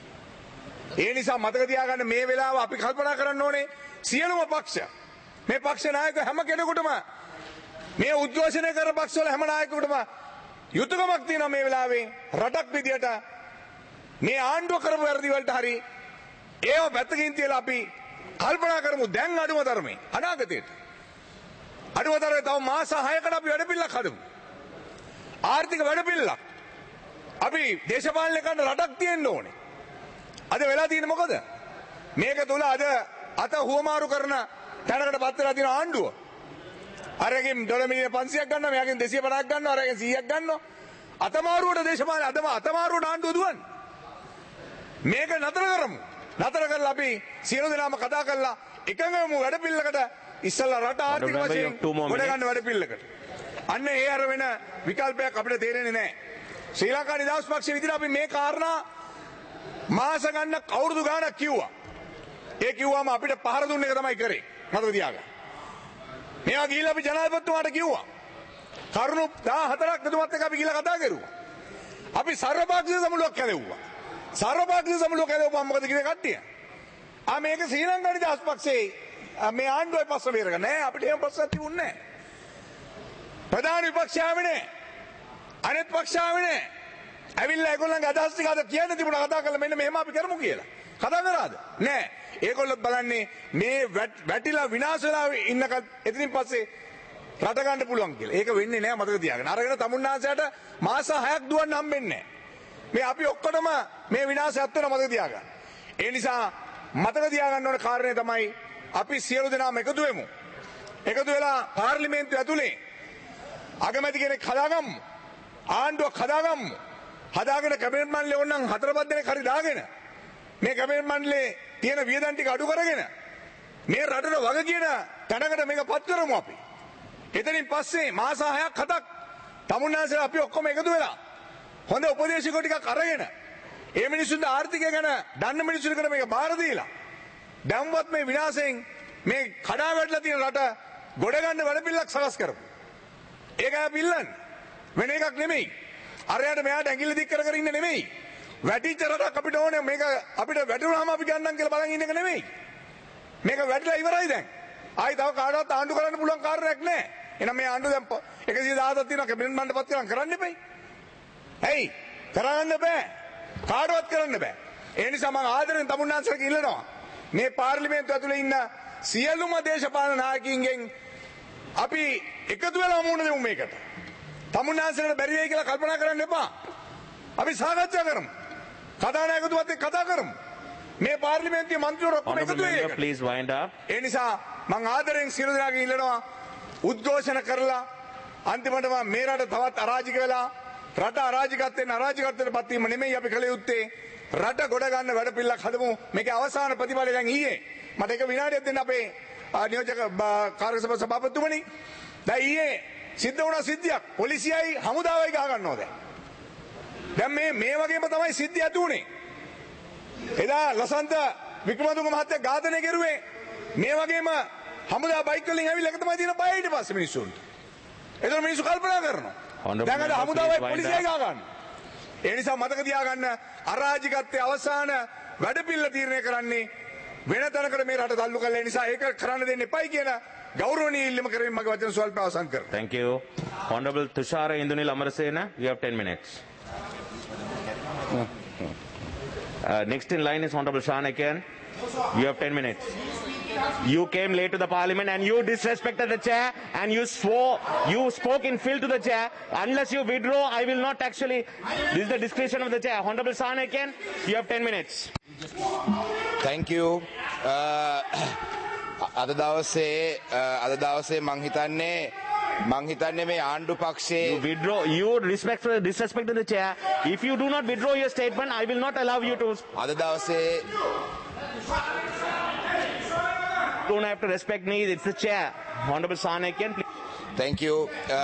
ඒ නිසා මතක තියාගන්න මේ වෙලාව අපි කල්පනා කරන්න ඕනේ සියලුම පක්ෂ මේ පක්ෂ නායක හැම කෙනෙකුටම මේ උද්ඝෝෂණය කරන පක්ෂවල හැම නායකයෙකුටම යුතුයකමක් තියෙනවා මේ වෙලාවේ රටක් විදියට මේ ආණ්ඩුව කරපු වැරදි වලට හරි ඒව පැත්තකින් තියලා අපි කල්පනා කරමු දැන් අඩුම තරමේ අනාගතයට අඩුම තරමේ තව මාස හයකට අපි වැඩපිළිවෙලක් හදමු ආර්ථික වැඩපිළිවෙලක් අපි දේශපාලනය කරන රටක් තියෙන්න ඕනේ අද වෙලා තියෙන්නේ මොකද මේක තුල අද අත හුවමාරු කරන තැනකට පත් වෙලා තියෙන ආණ්ඩුව අරගෙන් ඩොලර් මිලියන පන්සියයක් ගන්නවා මෙයාගෙන් දෙසිය පනහක් ගන්නවා අරගෙන් සීයක් ගන්නවා අතමාරුවට දේශපාලන අදම අතමාරුවට ආණ්ඩුව දුවන්නේ මේක නතර කරමු නතර කරලා අපි සියලු දෙනාම කතා කරලා එකඟවමු වැඩපිළිවෙලකට ඉස්සලා රට ආර්ථික වශයෙන් ගොඩ ගන්න වැඩපිළිවෙලකට අන්න ඒ අර වෙන විකල්පයක් අපිට තේරෙන්නේ නැහැ ශ්‍රී ලංකා නිදහස් පක්ෂයේ විදිහට අපි මේ කාරණා මාස ගන්නක් අවුරුදු ගාණක් කිව්වා ඒ කිව්වම අපිට පහර දුන්න එක තමයි කරේ මතක තියාගන්න මෙයා ගිහිල්ලා අපි ජනාධිපතිතුමාට කිව්වා. කරුණු දාහතරක් එතුමත් එක්ක අපි ගිහිල්ලා කතා කරුවා. අපි සර්වපක්ෂීය සමුළුවක් හැදෙව්වා. සර්වපක්ෂීය සමුළුවක් හැදෙව්වම මොකද කිව්වේ කට්ටිය? ආ මේක ශ්‍රී ලංකා නිදහස් පක්ෂයේ මේ ආණ්ඩුවේ පස්ස බේරගන්න නෑ අපිට එහෙම පස්සක් තිබුණේ නෑ. ප්‍රධාන විපක්ෂය ආවේ නෑ. අනෙත් පක්ෂ ආවේ නෑ. ඇවිල්ලා ඒගොල්ලන්ගේ අදහස් ටික අද කියන්න තිබුණා කතා කරලා මෙන්න මෙහෙම අපි කරමු කියලා. කතා කරාද? නෑ. ඒගොල්ලෝ බලන්නේ මේ වැටිලා විනාශ වෙලා ඉන්නකත් එතනින් පස්සේ රට ගන්න පුළුවන් කියලා. ඒක වෙන්නේ නෑ මතක තියාගන්න. අරගෙන තමුන්නාසයට මාස හයක් දුවන්න හම්බෙන්නේ නෑ. මේ අපි ඔක්කොටම මේ විනාශයත් වෙන මතක තියාගන්න. ඒ නිසා මතක තියාගන්න ඕන කාරණේ තමයි අපි සියලු දෙනාම එකතු වෙමු. එකතු වෙලා පාර්ලිමේන්තුව ඇතුලේ අගමැති කෙනෙක් හදාගමු. ආණ්ඩුවක් හදාගමු. හදාගෙන කැබිනට් මණ්ඩලය ඕනනම් හතර පහ දෙනෙක් හරි දාගෙන මේ කැබිනට් මණ්ඩලේ තියෙන වියදම් ටික අඩු කරගෙන මේ රටට වග කියන තැනකට මේක පත් කරමු අපි. එතනින් පස්සේ මාස හයක් හතක් තමුන්නාන්සලා අපි ඔක්කොම එකතු වෙලා හොඳ උපදේශක ටිකක් අරගෙන ඒ මිනිස්සුන්ට ආර්ථිකය ගැන දන්න මිනිස්සුන්ට මේක බාර දීලා දැන්වත් මේ විනාශයෙන් මේ කඩා වැටලා තියෙන රට ගොඩ ගන්න වැඩපිළිවෙලක් සකස් කරමු. ඒක අපි ඉල්ලන්නේ වෙන එකක් නෙමෙයි. අරයට මෙයාට ඇඟිල්ල දික් කර කර ඉන්න නෙමෙයි. වැටිච්ච රටක් අපිට ඕනේ මේක අපිට වැටුනාම අපි ගන්නම් කියලා බලන් ඉන්න එක නෙමෙයි. මේක වැඩිලා ඉවරයි දැන්. ආයි තව කාටවත් ආණ්ඩු කරන්න පුළුවන් කාර්යයක් නැහැ. එහෙනම් මේ ආණ්ඩුව දැන් එකසිය දහසක් තියෙනවා කැබිනට් මණ්ඩපත් කරන් කරන්න එපයි. ඇයි? කරන්න බෑ. කාටවත් කරන්න බෑ. ඒ නිසා මම ආදරෙන් තමුන්නාන්සලට ඉල්ලනවා. මේ පාර්ලිමේන්තුව ඇතුලේ ඉන්න සියලුම දේශපාලන නායකයින්ගෙන් අපි එකතු වෙලා මුහුණ දෙමු මේකට. තමුන්නාන්සලට බැරි වෙයි කියලා කල්පනා කරන්න එපා. අපි සාකච්ඡා කරමු. කතානායකතුමත් එක්ක කතා කරමු. මේ පාර්ලිමේන්තුවේ මන්ත්‍රීවරු ඔක්කොම එකතු වෙයි. Please wind up. ඒ නිසා මම ආදරෙන් සියලු දෙනාගෙන් ඉල්ලනවා උද්ඝෝෂණ කරලා අන්තිමටම මේ රට තවත් අරාජික වෙලා රට අරාජිකත්වයෙන් අරාජිකත්වයට පත් වීම නෙමෙයි අපි කළ යුත්තේ. රට ගොඩ ගන්න වැඩ පිළිලක් හදමු. මේකේ අවසාන ප්‍රතිඵලය දැන් ඊයේ මට එක විනාඩියක් දෙන්න අපේ නියෝජක කාර්යසභා සභාපතිතුමනි. දැන් ඊයේ සිද්ධ වුණා සිද්ධියක්. පොලිසියයි හමුදාවයි ගහ ගන්නවා දැන්. දැන් මේ මේ වගේම තමයි සිද්ධිය ඇති උනේ. එදා ලසන්ත වික්‍රමතුංග මහත්තයා ඝාතනය කෙරුවේ මේ වගේම හමුදා බයික් වලින් ඇවිල්ලා එක තමයි තියෙන බය ඊට පස්සේ මිනිස්සුන්ට. ඒතර මිනිස්සු කල්පනා කරනවා. දැන් අද හමුදාවයි පොලිසියයි ගහ ගන්න. ඒ නිසා මතක තියාගන්න අරාජිකත්වයේ අවසාන වැඩපිළිවෙල තීරණය කරන්නේ වෙන තැනකට මේ රට තල්ලු කළා. ඒ නිසා ඒක කරන්න දෙන්න එපයි කියන ගෞරවණීය ඉල්ලීම කරමින් මගේ වචන ස්වල්ප අවසන් කරනවා. Thank you. Honorable Tushara Indunil Amarasena, you have ten minutes. Uh, next in line is Honorable Shan again. You have ten minutes. You came late to the parliament and you disrespected the chair and you swore, you spoke in filth to the chair. Unless you withdraw, I will not actually. This is the discretion of the chair. Honorable Shan again, you have ten minutes. Thank you. අද දවසේ අද දවසේ මං හිතන්නේ මං හිතන්නේ මේ ආණ්ඩු පක්ෂයේ You withdraw, you respect disrespect to the chair. If you do not withdraw your statement, I will not allow you to. අද දවසේ Don't have to respect me. It's the chair. Honorable Shan again, please. Thank you.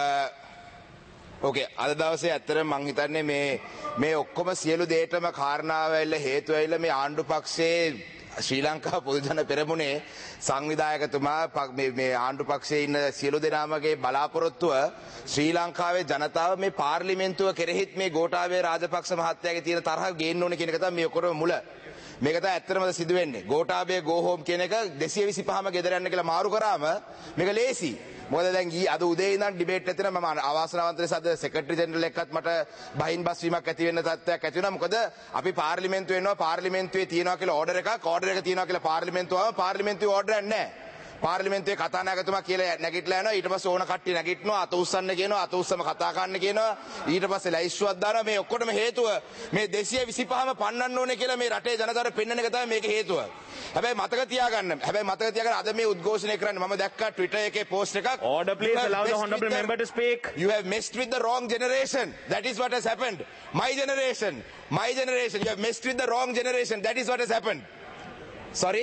ඕකේ අද දවසේ ඇත්තටම මං හිතන්නේ මේ මේ ඔක්කොම සියලු දේටම කාරණාව ඇවිල්ලා හේතු ඇවිල්ලා මේ ආණ්ඩු පක්ෂයේ ශ්‍රී ලංකා පොදුජන පෙරමුණේ සංවිධායකතුමා මේ මේ ආණ්ඩු පක්ෂයේ ඉන්න සියලු දෙනාමගේ බලාපොරොත්තුව ශ්‍රී ලංකාවේ ජනතාව මේ පාර්ලිමේන්තුව කෙරෙහිත් මේ ගෝඨාභය රාජපක්ෂ මහත්තයාගේ තියෙන තරහ ගේන්න ඕනේ කියන එක තමයි මේ ඔක්කොම මුල. මේක තමයි ඇත්තටම සිදු වෙන්නේ. ගෝඨාභය go home කියන එක දෙසිය විසිපහම ගෙදර යන්න කියලා මාරු කරාම මේක ලේසි. මොකද දැන් ඊ අද උදේ ඉඳන් ඩිබේට් එකක් තියෙනවා. මම අවාසනාවන්ත ලෙස අද සෙක්‍රටරි ජෙනරල් එක්කත් මට බහින් බස් වීමක් ඇති වෙන්න තත්ත්වයක් ඇති වෙනවා. මොකද අපි පාර්ලිමේන්තුවේ එනවා පාර්ලිමේන්තුවේ තියනවා කියලා ඕඩර් එකක් ඕඩර් එක තියනවා කියලා පාර්ලිමේන්තුව ආවම පාර්ලිමේන්තුවේ ඕඩර් එකක් නැහැ. පාර්ලිමේන්තුවේ කතානායකතුමා කියලා නැගිටලා යනවා. ඊට පස්සේ ඕන කට්ටිය නැගිටිනවා අත උස්සන්න කියනවා අත උස්සම කතා කරන්න කියනවා. ඊට පස්සේ ලයිස්ට්ුවක් දානවා. මේ ඔක්කොටම හේතුව මේ දෙසිය විසිපහම පන්නන්න ඕනේ කියලා මේ රටේ ජනතාවට පෙන්වන එක තමයි මේක හේතුව. හැබැයි මතක තියාගන්න හැබැයි මතක තියාගන්න අද මේ උද්ඝෝෂණය කරන්නේ මම දැක්කා Twitter එකේ post එකක්. Order please, allow the honorable member to speak. You have messed with the wrong generation. That is what has happened. My generation, my generation, you have messed with the wrong generation. That is what has happened. Sorry?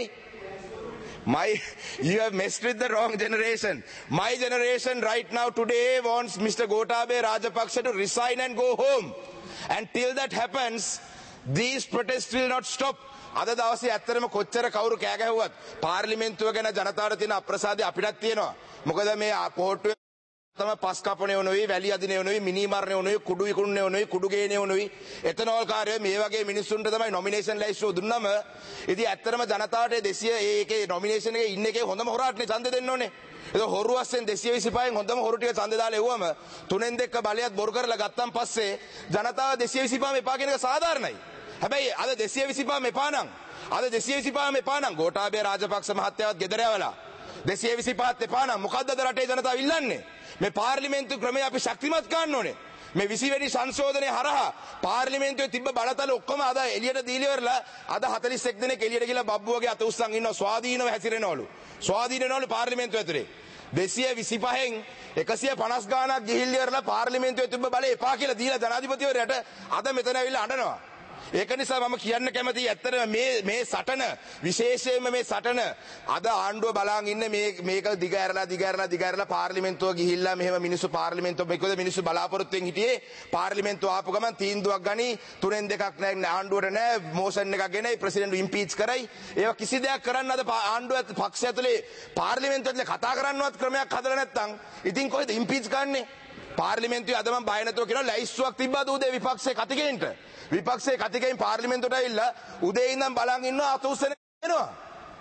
My, you have messed with the wrong generation. My generation right now today wants Mister Gotabaya Rajapaksa to resign and go home. And till that happens, these protests will not stop. අද දවසේ ඇත්තටම කොච්චර කවුරු කෑ ගැහුවත් පාර්ලිමේන්තුව ගැන ජනතාවට තියෙන අප්‍රසාදය අපිටත් තියෙනවා. මොකද මේ පොහොට්ටුවේ තම පස් කපණේ වුණොයි වැලි අදිනේ වුණොයි මිනි මරණේ වුණොයි කුඩු විකුණනේ වුණොයි කුඩු ගේනේ වුණොයි එතනෝල් කාර්යය මේ වගේ මිනිස්සුන්ට තමයි නොමිනේෂන් ලයිස්ට් දුන්නම ඉතින් ඇත්තටම ජනතාවට දෙසිය ඒකේ නොමිනේෂන් එකේ ඉන්න එකේ හොඳම හොරාටනේ ඡන්දෙ දෙන්න ඕනේ. ඒක හොරු වශයෙන් දෙසිය විසිපහෙන් හොඳම හොරු ටික ඡන්දෙ දාලා එවුවම තුනෙන් දෙක බලයත් බොරු කරලා ගත්තන් පස්සේ ජනතාව දෙසිය විසිපහම එපා කියන එක සාධාරණයි. හැබැයි අද දෙසිය විසිපහම එපා නම් අද දෙසිය විසිපහම එපා නම් ගෝඨාභය රාජපක්ෂ මහත්තයාවත් ගෙදර යවලා දෙසිය විසිපහත් එපා නම් මොකද්ද අද රටේ ජනතාව ඉල්ලන්නේ? මේ පාර්ලිමේන්තු ක්‍රමය අපි ශක්තිමත් කරන්න ඕනේ. මේ විසි වෙනි සංශෝධනය හරහා පාර්ලිමේන්තුවේ තිබ්බ බලතල ඔක්කොම අද එළියට දීලා ඉවරලා අද හතළිස් එක් දෙනෙක් එළියට ගිහලා බබ්බු වගේ අත උස්සන් ඉන්නවා ස්වාධීනව හැසිරෙනවලු. ස්වාධීනවලු පාර්ලිමේන්තුව ඇතුලේ. දෙසිය විසිපහෙන් එකසිය පනස් ගාණක් ගිහිල්ලා ඉවරලා පාර්ලිමේන්තුවේ තිබ්බ බලය එපා කියලා දීලා ජනාධිපතිවරයාට අද මෙතන ඇවිල්ලා අඬනවා. ඒක නිසා මම කියන්න කැමතියි ඇත්තටම මේ මේ සටන විශේෂයෙන්ම මේ සටන අද ආණ්ඩුව බලන් ඉන්නේ මේ මේක දිග ඇරලා දිග ඇරලා දිග ඇරලා පාර්ලිමේන්තුව ගිහිල්ලා මෙහෙම මිනිස්සු පාර්ලිමේන්තුව මේකද මිනිස්සු බලාපොරොත්තුෙන් හිටියේ පාර්ලිමේන්තුව ආපු ගමන් තීන්දුවක් ගනි තුනෙන් දෙකක් නැහැ ආණ්ඩුවට නැහැ මෝෂන් එකක් ගෙනයි ප්‍රෙසිඩන්ට් ඉම්පීච් කරයි ඒවා කිසි දෙයක් කරන්න අද ආණ්ඩුව පක්ෂය ඇතුලේ පාර්ලිමේන්තුව ඇතුලේ කතා කරන්නවත් ක්‍රමයක් හදලා නැත්නම් ඉතින් කොහෙද ඉම්පීච් කරන්නේ පාර්ලිමේන්තුවේ අද මම බය නැතුව කියනවා ලයිස්ට්ුවක් තිබ්බද උදේ විපක්ෂයේ කතිකෙන්ට විපක්ෂයේ කතිකෙන් පාර්ලිමේන්තුවට ඇවිල්ලා උදේ ඉඳන් බලන් ඉන්නවා අත උස්සන එනවා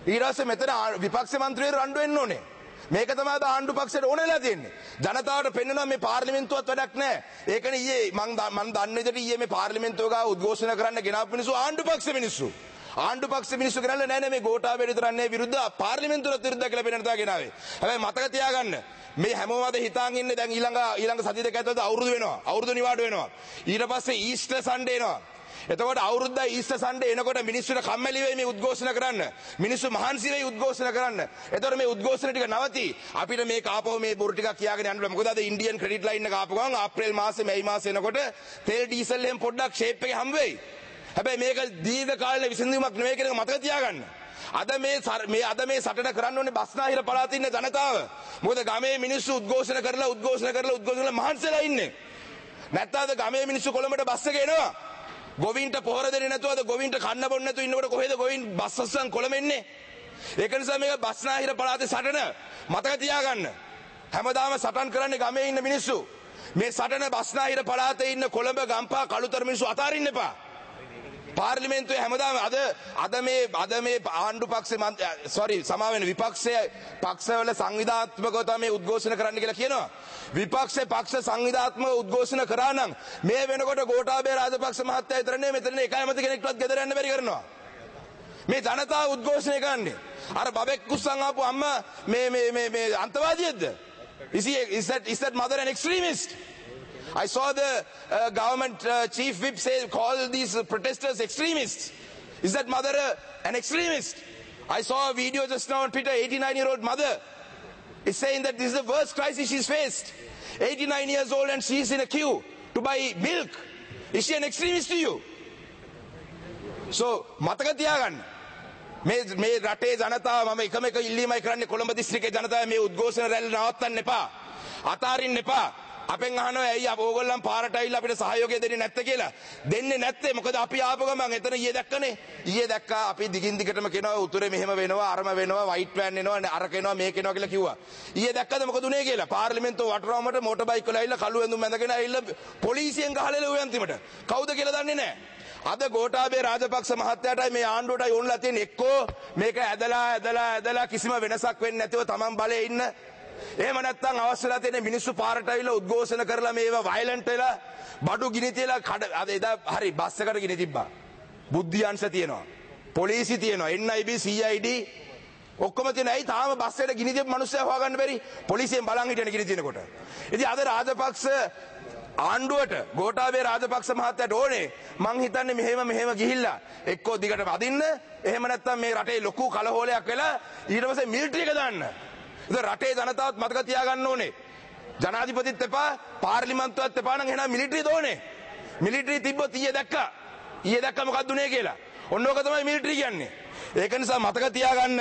ඊට පස්සේ මෙතන විපක්ෂ මන්ත්‍රීවරු රණ්ඩු වෙන්න ඕනේ. මේක තමයි ආණ්ඩු පක්ෂයට ඕනෙලා තියෙන්නේ. ජනතාවට පෙන්නනවා මේ පාර්ලිමේන්තුවත් වැඩක් නැහැ. ඒකනේ ඊයේ මම මම දන්න විදිහට ඊයේ මේ පාර්ලිමේන්තුව ගාව උද්ඝෝෂණ කරන්න ගෙනාපු මිනිස්සු ආණ්ඩු පක්ෂ මිනිස්සු. ආණ්ඩු පක්ෂ මිනිස්සු ගෙනල්ලා නැහැ නේ මේ ගෝඨාභය විතරන්නේ විරුද්ධ පාර්ලිමේන්තුවට විරුද්ධ කියලා පෙන්නන තා ගෙනාවේ. හැබැයි මතක තියාගන්න මේ හැමෝම අද හිතාන් ඉන්නේ දැන් ඊළඟ ඊළඟ සති දෙක ඇතුළත අවුරුදු වෙනවා. අවුරුදු නිවාඩු වෙනවා. ඊට පස්සේ ඊස්ටර් සන්ඩේ එනවා. එතකොට අවුරුද්දයි ඊස්ටර් සන්ඩේ එනකොට මිනිස්සුන්ට කම්මැලි වෙයි මේ උද්ඝෝෂණ කරන්න. මිනිස්සු මහන්සි වෙයි උද්ඝෝෂණ කරන්න. එතකොට මේ උද්ඝෝෂණ ටික නවති. අපිට මේ කාපව මේ බොරු ටිකක් කියාගෙන යන්න බෑ. මොකද අද ඉන්දියන් ක්‍රෙඩිට් ලයින් එක ආපු ගමන් අප්‍රේල් මාසේ මැයි මාසේ එනකොට තෙල් ඩීසල් එහෙම පොඩ්ඩක් ෂේප් එකේ හම්බ වෙයි. හැබැයි මේක දීර්ඝ කාලීන විසඳුමක් නෙවෙයි කියන එක මතක තියාගන්න. අද මේ මේ අද මේ සටන කරන්න ඕනේ බස්නාහිර පළාතේ ඉන්න ජනතාව. මොකද ගමේ මිනිස්සු උද්ඝෝෂණ කරලා උද්ඝෝෂණ කරලා උද්ඝෝෂණ කරලා මහන්සිලා ඉන්නේ. නැත්නම් අද ගමේ මිනිස්සු කොළඹට බස් එකේ එනවා. ගොවින්ට පොහොර දෙන්නේ නැතුවද ගොවින්ට කන්න බොන්න නැතුව ඉන්නකොට කොහෙද ගොවින් බස් අස්සන් කොළඹ එන්නේ? ඒක නිසා මේක බස්නාහිර පළාතේ සටන මතක තියාගන්න. හැමදාම සටන් කරන්නේ ගමේ ඉන්න මිනිස්සු. මේ සටන බස්නාහිර පළාතේ ඉන්න කොළඹ ගම්පහ කළුතර මිනිස්සු අතාරින්න එපා. පාර්ලිමේන්තුවේ හැමදාම අද අද මේ අද මේ ආණ්ඩු පක්ෂේ සෝරි සමා වෙන විපක්ෂයේ පක්ෂවල සංවිධාත්මකව තමයි උද්ඝෝෂණ කරන්න කියලා කියනවා. විපක්ෂේ පක්ෂ සංවිධාත්මක උද්ඝෝෂණ කරා නම් මේ වෙනකොට ගෝඨාභය රාජපක්ෂ මහත්තයා විතර නෙමෙයි මෙතන එක ඇමති කෙනෙක්වත් ගෙදර යන්න බැරි කරනවා. මේ ජනතාව උද්ඝෝෂණය කරන්නේ. අර බබෙක් කුස්සන් ආපු අම්මා මේ මේ මේ මේ අන්තවාදියෙක්ද? Is he is that is that mother an extremist? I saw the uh, government uh, chief whip say call these uh, protesters extremists. Is that mother uh, an extremist? I saw a video just now on Twitter. eighty-nine year old mother is saying that this is the worst crisis she's faced. eighty-nine years old and she's in a queue to buy milk. Is she an extremist to you? So මතක තියාගන්න. මේ මේ රටේ ජනතාව මම එකම එක ඉල්ලීමයි කරන්නේ කොළඹ දිස්ත්‍රික්කයේ ජනතාව මේ උද්ඝෝෂණ රැල්ල නවත්තන්න එපා. අතාරින්න එපා. අපෙන් අහනවා ඇයි ඕගොල්ලන් පාරට ඇවිල්ලා අපිට සහයෝගය දෙන්නේ නැත්තේ කියලා. දෙන්නේ නැත්තේ මොකද අපි ආපු ගමන් එතන ඊයේ දැක්කනේ. ඊයේ දැක්කා අපි දිගින් දිගටම කියනවා උතුරේ මෙහෙම වෙනවා අරම වෙනවා වයිට් වෑන් එනවා අරක එනවා මේක එනවා කියලා කිව්වා. ඊයේ දැක්කද මොකද උනේ කියලා. පාර්ලිමේන්තුව වටරවමට මෝටර් බයික් වල ඇවිල්ලා කළු ඇඳුම් ඇඳගෙන ඇවිල්ලා පොලිසියෙන් ගහලා ලෙව්වේ අන්තිමට. කවුද කියලා දන්නේ නැහැ. අද ගෝඨාභය රාජපක්ෂ මහත්තයාටයි මේ ආණ්ඩුවටයි ඕනලා තියෙන එක්කෝ මේක ඇදලා ඇදලා ඇදලා කිසිම වෙනසක් වෙන්නේ නැතිව තමන් බලේ ඉන්න. එහෙම නැත්නම් අවශ්‍යලා තියෙන මිනිස්සු පාරට ඇවිල්ලා උද්ඝෝෂණ කරලා මේව වයලන්ට් වෙලා බඩු ගිනි තියලා අද එදා හරි බස් එකට ගිනි තිබ්බා. බුද්ධි අංශ තියෙනවා. පොලිසිය තියෙනවා. එන් අයි බී සී අයි ඩී ඔක්කොම තියෙන. ඇයි තාම බස් එකට ගිනි තියපු මිනිස්සු හොයාගන්න බැරි? පොලිසියෙන් බලන් හිටියන ගිනි තියනකොට. ඉතින් අද රාජපක්ෂ ආණ්ඩුවට ගෝඨාභය රාජපක්ෂ මහත්තයාට ඕනේ මං හිතන්නේ මෙහෙම මෙහෙම ගිහිල්ලා එක්කෝ දිගටම අදින්න එහෙම නැත්නම් මේ රටේ ලොකු කලහෝලයක් වෙලා ඊට පස්සේ මිලිටරි එක දාන්න. ඉතින් රටේ ජනතාවත් මතක තියාගන්න ඕනේ. ජනාධිපතිත් එපා පාර්ලිමේන්තුවත් එපා නම් එහෙනම් මිලිටරි දෝනේ. මිලිටරි තිබ්බොත් ඊයේ දැක්කා. ඊයේ දැක්කා මොකක්ද උනේ කියලා. ඔන්න ඕක තමයි මිලිටරි කියන්නේ. ඒක නිසා මතක තියාගන්න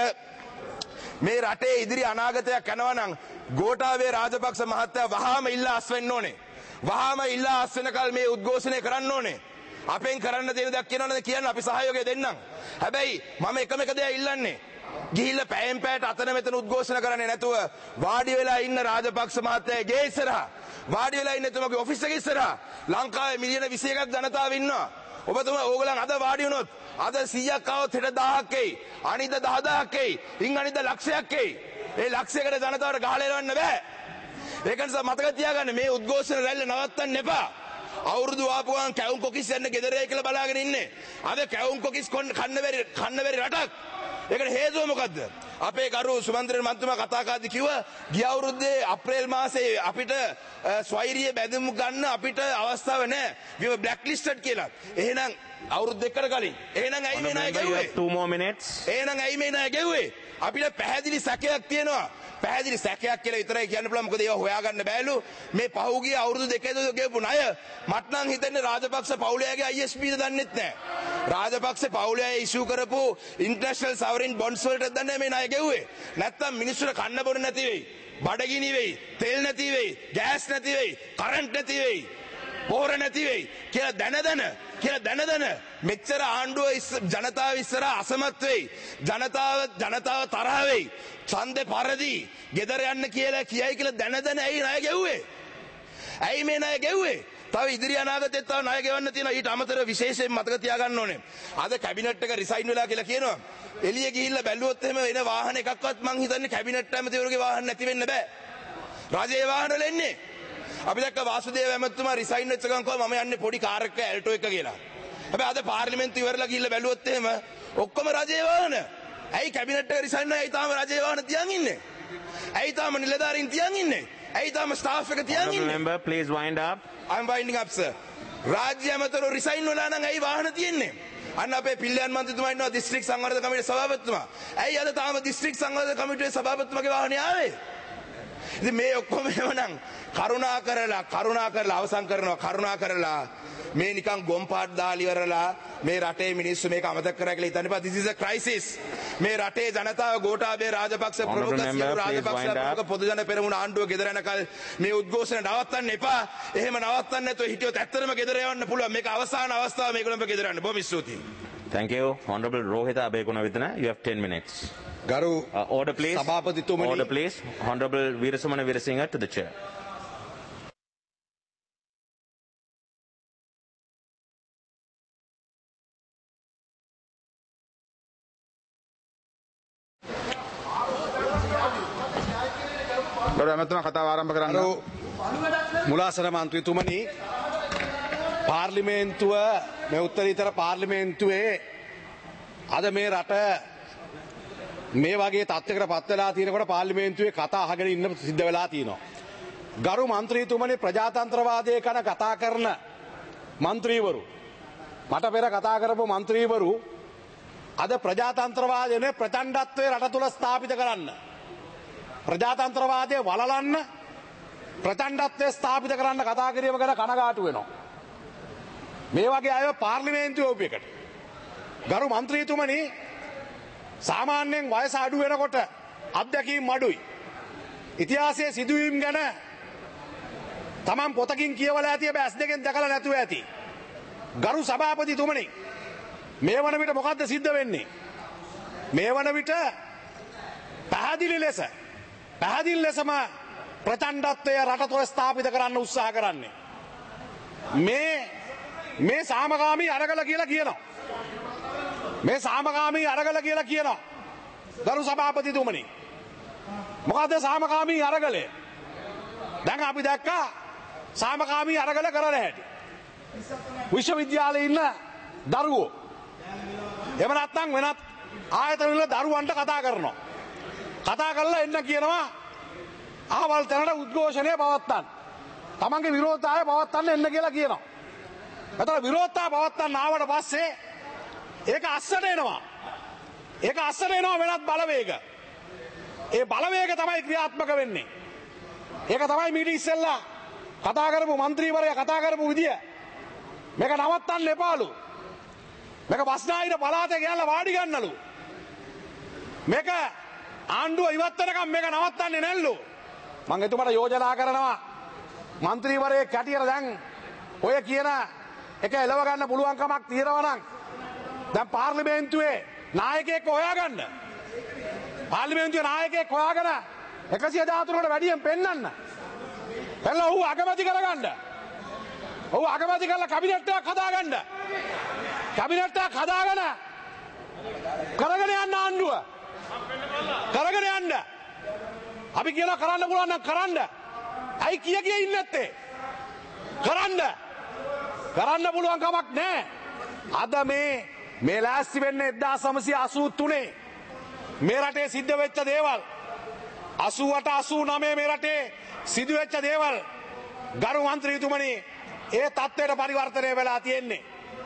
මේ රටේ ඉදිරි අනාගතයක් යනවා නම් ගෝඨාභය රාජපක්ෂ මහත්තයා වහාම ඉල්ලා අස් වෙන්න ඕනේ. වහාම ඉල්ලා අස් වෙනකල් මේ උද්ඝෝෂණය කරන්න ඕනේ. අපෙන් කරන්න දෙන දෙයක් කියනවනේ කියන්න අපි සහයෝගය දෙන්නම්. හැබැයි මම එකම එක දෙයක් ඉල්ලන්නේ ගිහිල්ලා පෑයෙන් පෑයට අතන මෙතන උද්ඝෝෂණ කරන්නේ නැතුව වාඩි වෙලා ඉන්න රාජපක්ෂ මහත්තයාගේ ගේ ඉස්සරහා වාඩි වෙලා ඉන්න එතුමාගේ ඔෆිස් එකේ ඉස්සරහා ලංකාවේ මිලියන විසි එකක් ජනතාව ඉන්නවා. ඔබතුමා ඕගලන් අද වාඩි වුණොත් අද සීයක් ආවොත් හෙට දහයක් එයි. අනිද්දා දහදහයක් එයි. ඉන් අනිද්දා ලක්ෂයක් එයි. ඒ ලක්ෂයකට ජනතාවට ගහලා එලවන්න බෑ. ඒක නිසා මතක තියාගන්න මේ උද්ඝෝෂණ රැල්ල නවත්තන්න එපා. අවුරුදු ආපු ගමන් කැවුම් කොකිස් යන්න ගෙදරයි කියලා බලාගෙන ඉන්නේ. අද කැවුම් කොකිස් කන්න බැරි කන්න බැරි රටක්. ඒකට හේතුව මොකද්ද? අපේ ගරු සුමන්ත්‍රණ මන්ත්‍රීතුමා කතා කරද්දී කිව්වා ගිය අවුරුද්දේ අප්‍රේල් මාසේ අපිට ස්වෛරීය බැඳුම් ගන්න අපිට අවස්ථාව නැහැ. we were blacklisted කියලා. එහෙනම් අවුරුදු දෙකකට කලින් එහෙනම් ඇයි මේ ණය ගෙව්වේ? two more minutes. එහෙනම් ඇයි මේ ණය ගෙව්වේ? අපිට පැහැදිලි සැකයක් තියෙනවා. පැහැදිලි සැකයක් කියලා විතරයි කියන්න පුළුවන්. මොකද ඒවා හොයාගන්න බෑලු. මේ පහුගිය අවුරුදු දෙකේදී ගෙවපු ණය මට නම් හිතන්නේ රාජපක්ෂ පවුලයාගේ අයි එස් බී ද දන්නෙත් නැහැ. රාජපක්ෂ පවුලයා ඉෂුව කරපු ඉන්ටර්නැෂනල් සවරින් බොන්ඩ්ස් වලට දන්නේ මේ ණය ගෙව්වේ. නැත්තම් මිනිස්සුන්ට කන්න බොන්න නැති වෙයි. බඩගිනි වෙයි. තෙල් නැති වෙයි. ගෑස් නැති වෙයි. කරන්ට් නැති වෙයි. පොහොර නැති වෙයි කියලා දැන දැන කියලා දැන දැන මෙච්චර ආණ්ඩුව ජනතාව ඉස්සර අසමත් වෙයි. ජනතාව ජනතාව තරහ වෙයි. ඡන්දේ පරදී ගෙදර යන්න කියලා කියයි කියලා දැන දැන ඇයි ණය ගෙව්වේ? ඇයි මේ ණය ගෙව්වේ? තව ඉදිරි අනාගතෙත් තව ණය ගෙවන්න තියෙනවා. ඊට අමතරව විශේෂයෙන් මතක තියාගන්න ඕනේ. අද කැබිනට් එක රිසයින් වෙලා කියලා කියනවා. එළිය ගිහිල්ලා බැලුවොත් එහෙම එන වාහන එකක්වත් මං හිතන්නේ කැබිනට් ඇමතිවරුගේ වාහන නැති වෙන්න බෑ. රජයේ වාහන වල එන්නේ. අපි දැක්ක වාසුදේව ඇමතිතුමා රිසයින් වෙච්ච ගමන් කිව්වා මම යන්නේ පොඩි කාර් එකක ඇල්ටෝ එක කියලා. හැබැයි අද පාර්ලිමේන්තුව ඉවරලා ගිහිල්ලා බැලුවොත් එහෙම ඔක්කොම රජයේ වාහන. ඇයි කැබිනට් එක රිසයින් වෙලා ඇයි තාම රජයේ වාහන තියන් ඉන්නේ? ඇයි තාම නිලධාරීන් තියන් ඉන්නේ? ඇයි තාම ස්ටාෆ් එක තියන් ඉන්නේ? Member, please wind up. I'm winding up, sir. රාජ්‍ය ඇමතිවරු රිසයින් වෙලා නම් ඇයි වාහන තියෙන්නේ? අන්න අපේ පිල්ලයන් මන්ත්‍රීතුමා ඉන්නවා දිස්ත්‍රික් සංවර්ධන කමිටුවේ සභාපතිතුමා. ඇයි අද තාම දිස්ත්‍රික් සංවර්ධන කමිටුවේ සභාපතිතුමාගේ වාහනේ ආවේ? ඉතින් මේ ඔක්කොම එවනම් කරුණා කරලා කරුණා කරලා අවසන් කරනවා කරුණා කරලා මේ නිකන් ගොම්පාට් දාලා ඉවරලා මේ රටේ මිනිස්සු මේක අමතක කරා කියලා හිතන්න එපා. This is a crisis. මේ රටේ ජනතාව ගෝඨාභය රාජපක්ෂ ප්‍රමුඛ සියලු රාජපක්ෂ ප්‍රමුඛ පොදු ජන පෙරමුණ ආණ්ඩුව ගෙදර යනකල් මේ උද්ඝෝෂණ නවත්තන්න එපා. එහෙම නවත්තන්න නැතුව හිටියොත් ඇත්තටම ගෙදර යවන්න පුළුවන්. මේක අවසාන අවස්ථාව මේගොල්ලන්ව ගෙදර යන්න. බොහොම ස්තුතියි. Thank you. Honorable Rohita Abegunawardena, you have ten minutes. ගරු Uh, order please. සභාපතිතුමනි Order please. Honorable Veerasamana Veerasinghe to the chair. ගරු ඇමතුමා කතාව ආරම්භ කරන්න. ගරු මුලාසන මන්ත්‍රීතුමනි පාර්ලිමේන්තුව මේ උත්තරීතර පාර්ලිමේන්තුවේ අද මේ රට මේ වගේ තත්ත්වයකට පත් වෙලා තියෙනකොට පාර්ලිමේන්තුවේ කතා අහගෙන ඉන්න සිද්ධ වෙලා තියෙනවා. ගරු මන්ත්‍රීතුමනි ප්‍රජාතන්ත්‍රවාදය ගැන කතා කරන මන්ත්‍රීවරු මට පෙර කතා කරපු මන්ත්‍රීවරු අද ප්‍රජාතන්ත්‍රවාදයේ ප්‍රචණ්ඩත්වයේ රට තුල ස්ථාපිත කරන්න ප්‍රජාතන්ත්‍රවාදය වලලන්න ප්‍රචණ්ඩත්වයේ ස්ථාපිත කරන්න කතා කිරීම ගැන කනගාටු වෙනවා. මේ වගේ අය පාර්ලිමේන්තුවේ උපයකට ගරු මන්ත්‍රීතුමනි සාමාන්‍යයෙන් වයස අඩු වෙනකොට අත්දැකීම් අඩුයි. ඉතිහාසයේ සිදුවීම් ගැන තමන් පොතකින් කියවලා ඇති බැස් දෙකෙන් දැකලා නැතුව ඇති. ගරු සභාපතිතුමනි මේ වන විට මොකද්ද සිද්ධ වෙන්නේ? මේ වන විට පැහැදිලි ලෙස පැහැදිලි ලෙසම ප්‍රචණ්ඩත්වය රට තුළ ස්ථාපිත කරන්න උත්සාහ කරන්නේ. මේ මේ සාමකාමී අරගල කියලා කියනවා. මේ සාමකාමී අරගල කියලා කියනවා. ගරු සභාපතිතුමනි මොකද්ද සාමකාමී අරගලය? දැන් අපි දැක්කා සාමකාමී අරගල කරන හැටි. විශ්වවිද්‍යාලයේ ඉන්න දරුවෝ එහෙම නැත්නම් වෙනත් ආයතන වල දරුවන්ට කතා කරනවා. කතා කරලා එන්න කියනවා අහවල් තැනට උද්ඝෝෂණය පවත්වන්න. තමන්ගේ විරෝධතාවය පවත්වන්න එන්න කියලා කියනවා. එතකොට විරෝධතාවය පවත්වන්න ආවට පස්සේ ඒක අස්සට එනවා. ඒක අස්සට එනවා වෙනත් බලවේග. ඒ බලවේග තමයි ක්‍රියාත්මක වෙන්නේ. ඒක තමයි මීට ඉස්සෙල්ලා කතා කරපු മന്ത്രിවරයා කතා කරපු විදිය. මේක නවත්තන්න එපාලු. මේක බස්නාහිර පළාතේ ගියලා වාඩි ගන්නලු. මේක ආණ්ඩුව ඉවත් වෙනකම් මේක නවත්තන්නේ නැල්ලු. මම එතුමාට යෝජනා කරනවා മന്ത്രിවරයෙක් කැටියට දැන් ඔය කියන එක එලව ගන්න පුළුවන් කමක් තියෙනවා නම් දැන් පාර්ලිමේන්තුවේ නායකයෙක් හොයාගන්න. පාර්ලිමේන්තුවේ නායකයෙක් හොයාගෙන එකසිය දහතුනකට වැඩියෙන් පෙන්වන්න. එල්ල ඔහු අගමැති කරගන්න. ඔහු අගමැති කරලා කැබිනට් එකක් හදාගන්න. කැබිනට් එකක් හදාගෙන කරගෙන යන්න ආණ්ඩුව. කරගෙන යන්න. අපි කියලා කරන්න පුළුවන් නම් කරන්න. ඇයි කිය කිය ඉන්නේ නැත්තේ? කරන්න. කරන්න පුළුවන් කමක් නැහැ. අද මේ මේ ලෑස්ති වෙන්නේ එක්දාස් නවසිය අසූ තුනේ මේ රටේ සිද්ධ වෙච්ච දේවල් අසූ අට අසූ නවය මේ රටේ සිදු වෙච්ච දේවල් ගරු මන්ත්‍රීතුමනි ඒ තත්ත්වයට පරිවර්තනය වෙලා තියෙන්නේ.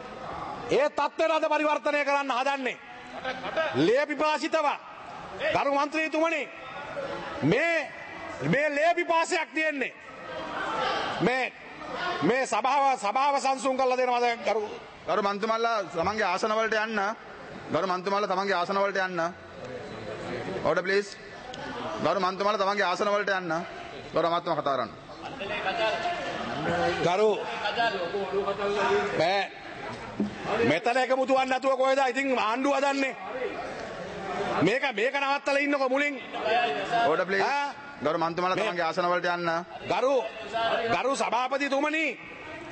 ඒ තත්ත්වයට අද පරිවර්තනය කරන්න හදන්නේ. ලේ පිපාසිතව ගරු මන්ත්‍රීතුමනි මේ මේ ලේ පිපාසයක් තියෙන්නේ. මේ මේ සභාව සභාව සංසුන් කරලා දෙනවද ගරු ගරු මන්ත්‍රීමල්ලා තමන්ගේ ආසන වලට යන්න. ගරු මන්ත්‍රීමල්ලා තමන්ගේ ආසන වලට යන්න. order please. ගරු මන්ත්‍රීමල්ලා තමන්ගේ ආසන වලට යන්න. ගරු අමාත්‍යතුමා කතා කරන්න. ගරු බෑ මෙතන එක මුතුවන්න නැතුව කොහෙද ඉතින් ආණ්ඩුව හදන්නේ? මේක මේක නවත්තලා ඉන්නකො මුලින්. order please. ගරු මන්ත්‍රීමල්ලා තමන්ගේ ආසන වලට යන්න. ගරු ගරු සභාපතිතුමනි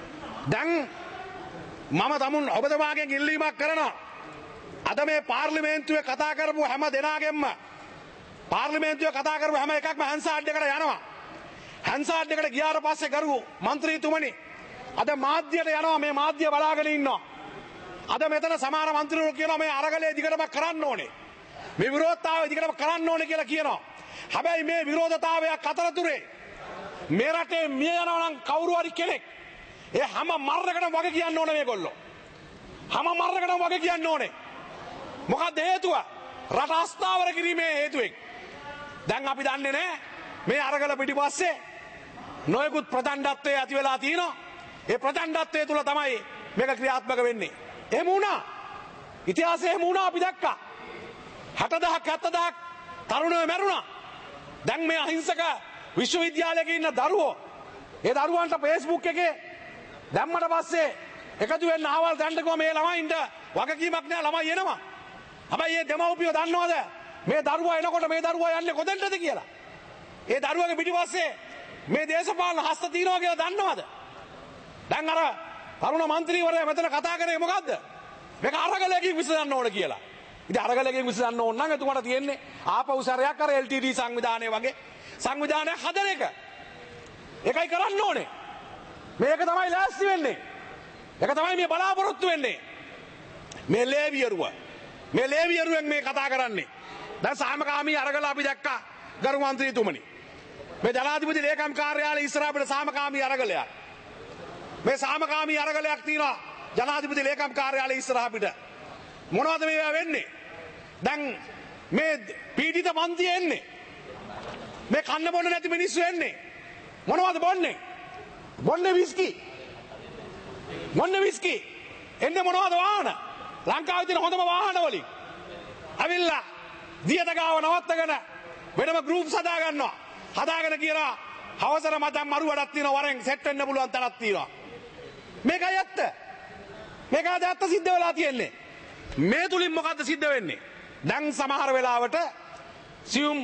දැන් මම තමුන් ඔබතුමාගෙන් ඉල්ලීමක් කරනවා. අද මේ පාර්ලිමේන්තුවේ කතා කරපු හැම දෙනාගෙන්ම පාර්ලිමේන්තුවේ කතා කරපු හැම එකක්ම හැන්සාඩ් එකට යනවා. හැන්සාඩ් එකට ගියාට පස්සේ කරු മന്ത്രിතුමනි අද මාධ්‍යයට යනවා මේ මාධ්‍ය බලාගෙන ඉන්නවා. අද මෙතන සමහර മന്ത്രിවරු කියනවා මේ අරගලේ දිගටම කරන්න ඕනේ. මේ විරෝධතාවය දිගටම කරන්න ඕනේ කියලා කියනවා. හැබැයි මේ විරෝධතාවයක් අතරතුරේ මේ රටේ මිය යනවා නම් කවුරු හරි කෙනෙක් ඒ හැම මරණයකටම වගේ කියන්න ඕනේ මේගොල්ලෝ. හැම මරණයකටම වගේ කියන්න ඕනේ. මොකක්ද හේතුව? රට අස්ථාවර කිරීමේ හේතුවෙන්. දැන් අපි දන්නේ නැහැ මේ අරගල පිටිපස්සේ නොයෙකුත් ප්‍රචණ්ඩත්වයේ ඇති වෙලා තියෙනවා. ඒ ප්‍රචණ්ඩත්වයේ තුල තමයි මේක ක්‍රියාත්මක වෙන්නේ. එහෙම වුණා. ඉතිහාසයේ එහෙම වුණා අපි දැක්කා. හැට දහසක් හැත්තෑ දහසක් තරුණයෝ මැරුණා. දැන් මේ අහිංසක විශ්වවිද්‍යාලයක ඉන්න දරුවෝ ඒ දරුවන්ට Facebook එකේ දැම්මට පස්සේ එකතු වෙන්න ආවල් දැන්න කිව්වා මේ ළමයින්ට වගකීමක් නෑ ළමයි එනවා. හැබැයි මේ දෙමව්පියෝ දන්නවද මේ දරුවා එනකොට මේ දරුවා යන්නේ කොතෙන්ටද කියලා? ඒ දරුවගේ පිටිපස්සේ මේ දේශපාලන හස්ත තියනවා කියලා දන්නවද? දැන් අර තරුණ മന്ത്രിවරයා මෙතන කතා කරේ මොකද්ද? මේක අරගලයකින් විසඳන්න ඕන කියලා. ඉතින් අරගලයකින් විසඳන්න ඕන නම් එතුමාට තියෙන්නේ ආපහු සැරයක් අර එල් ටී ටී සංවිධානය වගේ සංවිධානයක් හදන එක. ඒකයි කරන්න ඕනේ. මේක තමයි ලෑස්ති වෙන්නේ. ඒක තමයි මේ බලාපොරොත්තු වෙන්නේ. මේ ලේවියරුව. මේ ලේවියරුවෙන් මේ කතා කරන්නේ. දැන් සාමකාමී අරගල අපි දැක්කා ගරු මන්ත්‍රීතුමනි. මේ ජනාධිපති ලේකම් කාර්යාලය ඉස්සරහ අපිට සාමකාමී අරගලයක්. මේ සාමකාමී අරගලයක් තියෙනවා ජනාධිපති ලේකම් කාර්යාලය ඉස්සරහ අපිට. මොනවද මේවා වෙන්නේ? දැන් මේ පීඩිත මන්ත්‍රී එන්නේ. මේ කන්න බොන්න නැති මිනිස්සු එන්නේ. මොනවද බොන්නේ? බොන්නේ විස්කි. බොන්නේ විස්කි. එන්නේ මොනවද වාහන? ලංකාවේ තියෙන හොඳම වාහන වලින්. අවිල්ලා දියට ගාව නවත්තගෙන වෙනම ගෲප්ස් හදා ගන්නවා. හදාගෙන කියනවා හවසට මචං මරු වැඩක් තියෙනවා වරෙන් සෙට් වෙන්න පුළුවන් තරක් තියෙනවා. මේකයි ඇත්ත. මේකයි ඇත්ත සිද්ධ වෙලා තියෙන්නේ. මේ තුලින් මොකද්ද සිද්ධ වෙන්නේ? දැන් සමහර වෙලාවට සියුම්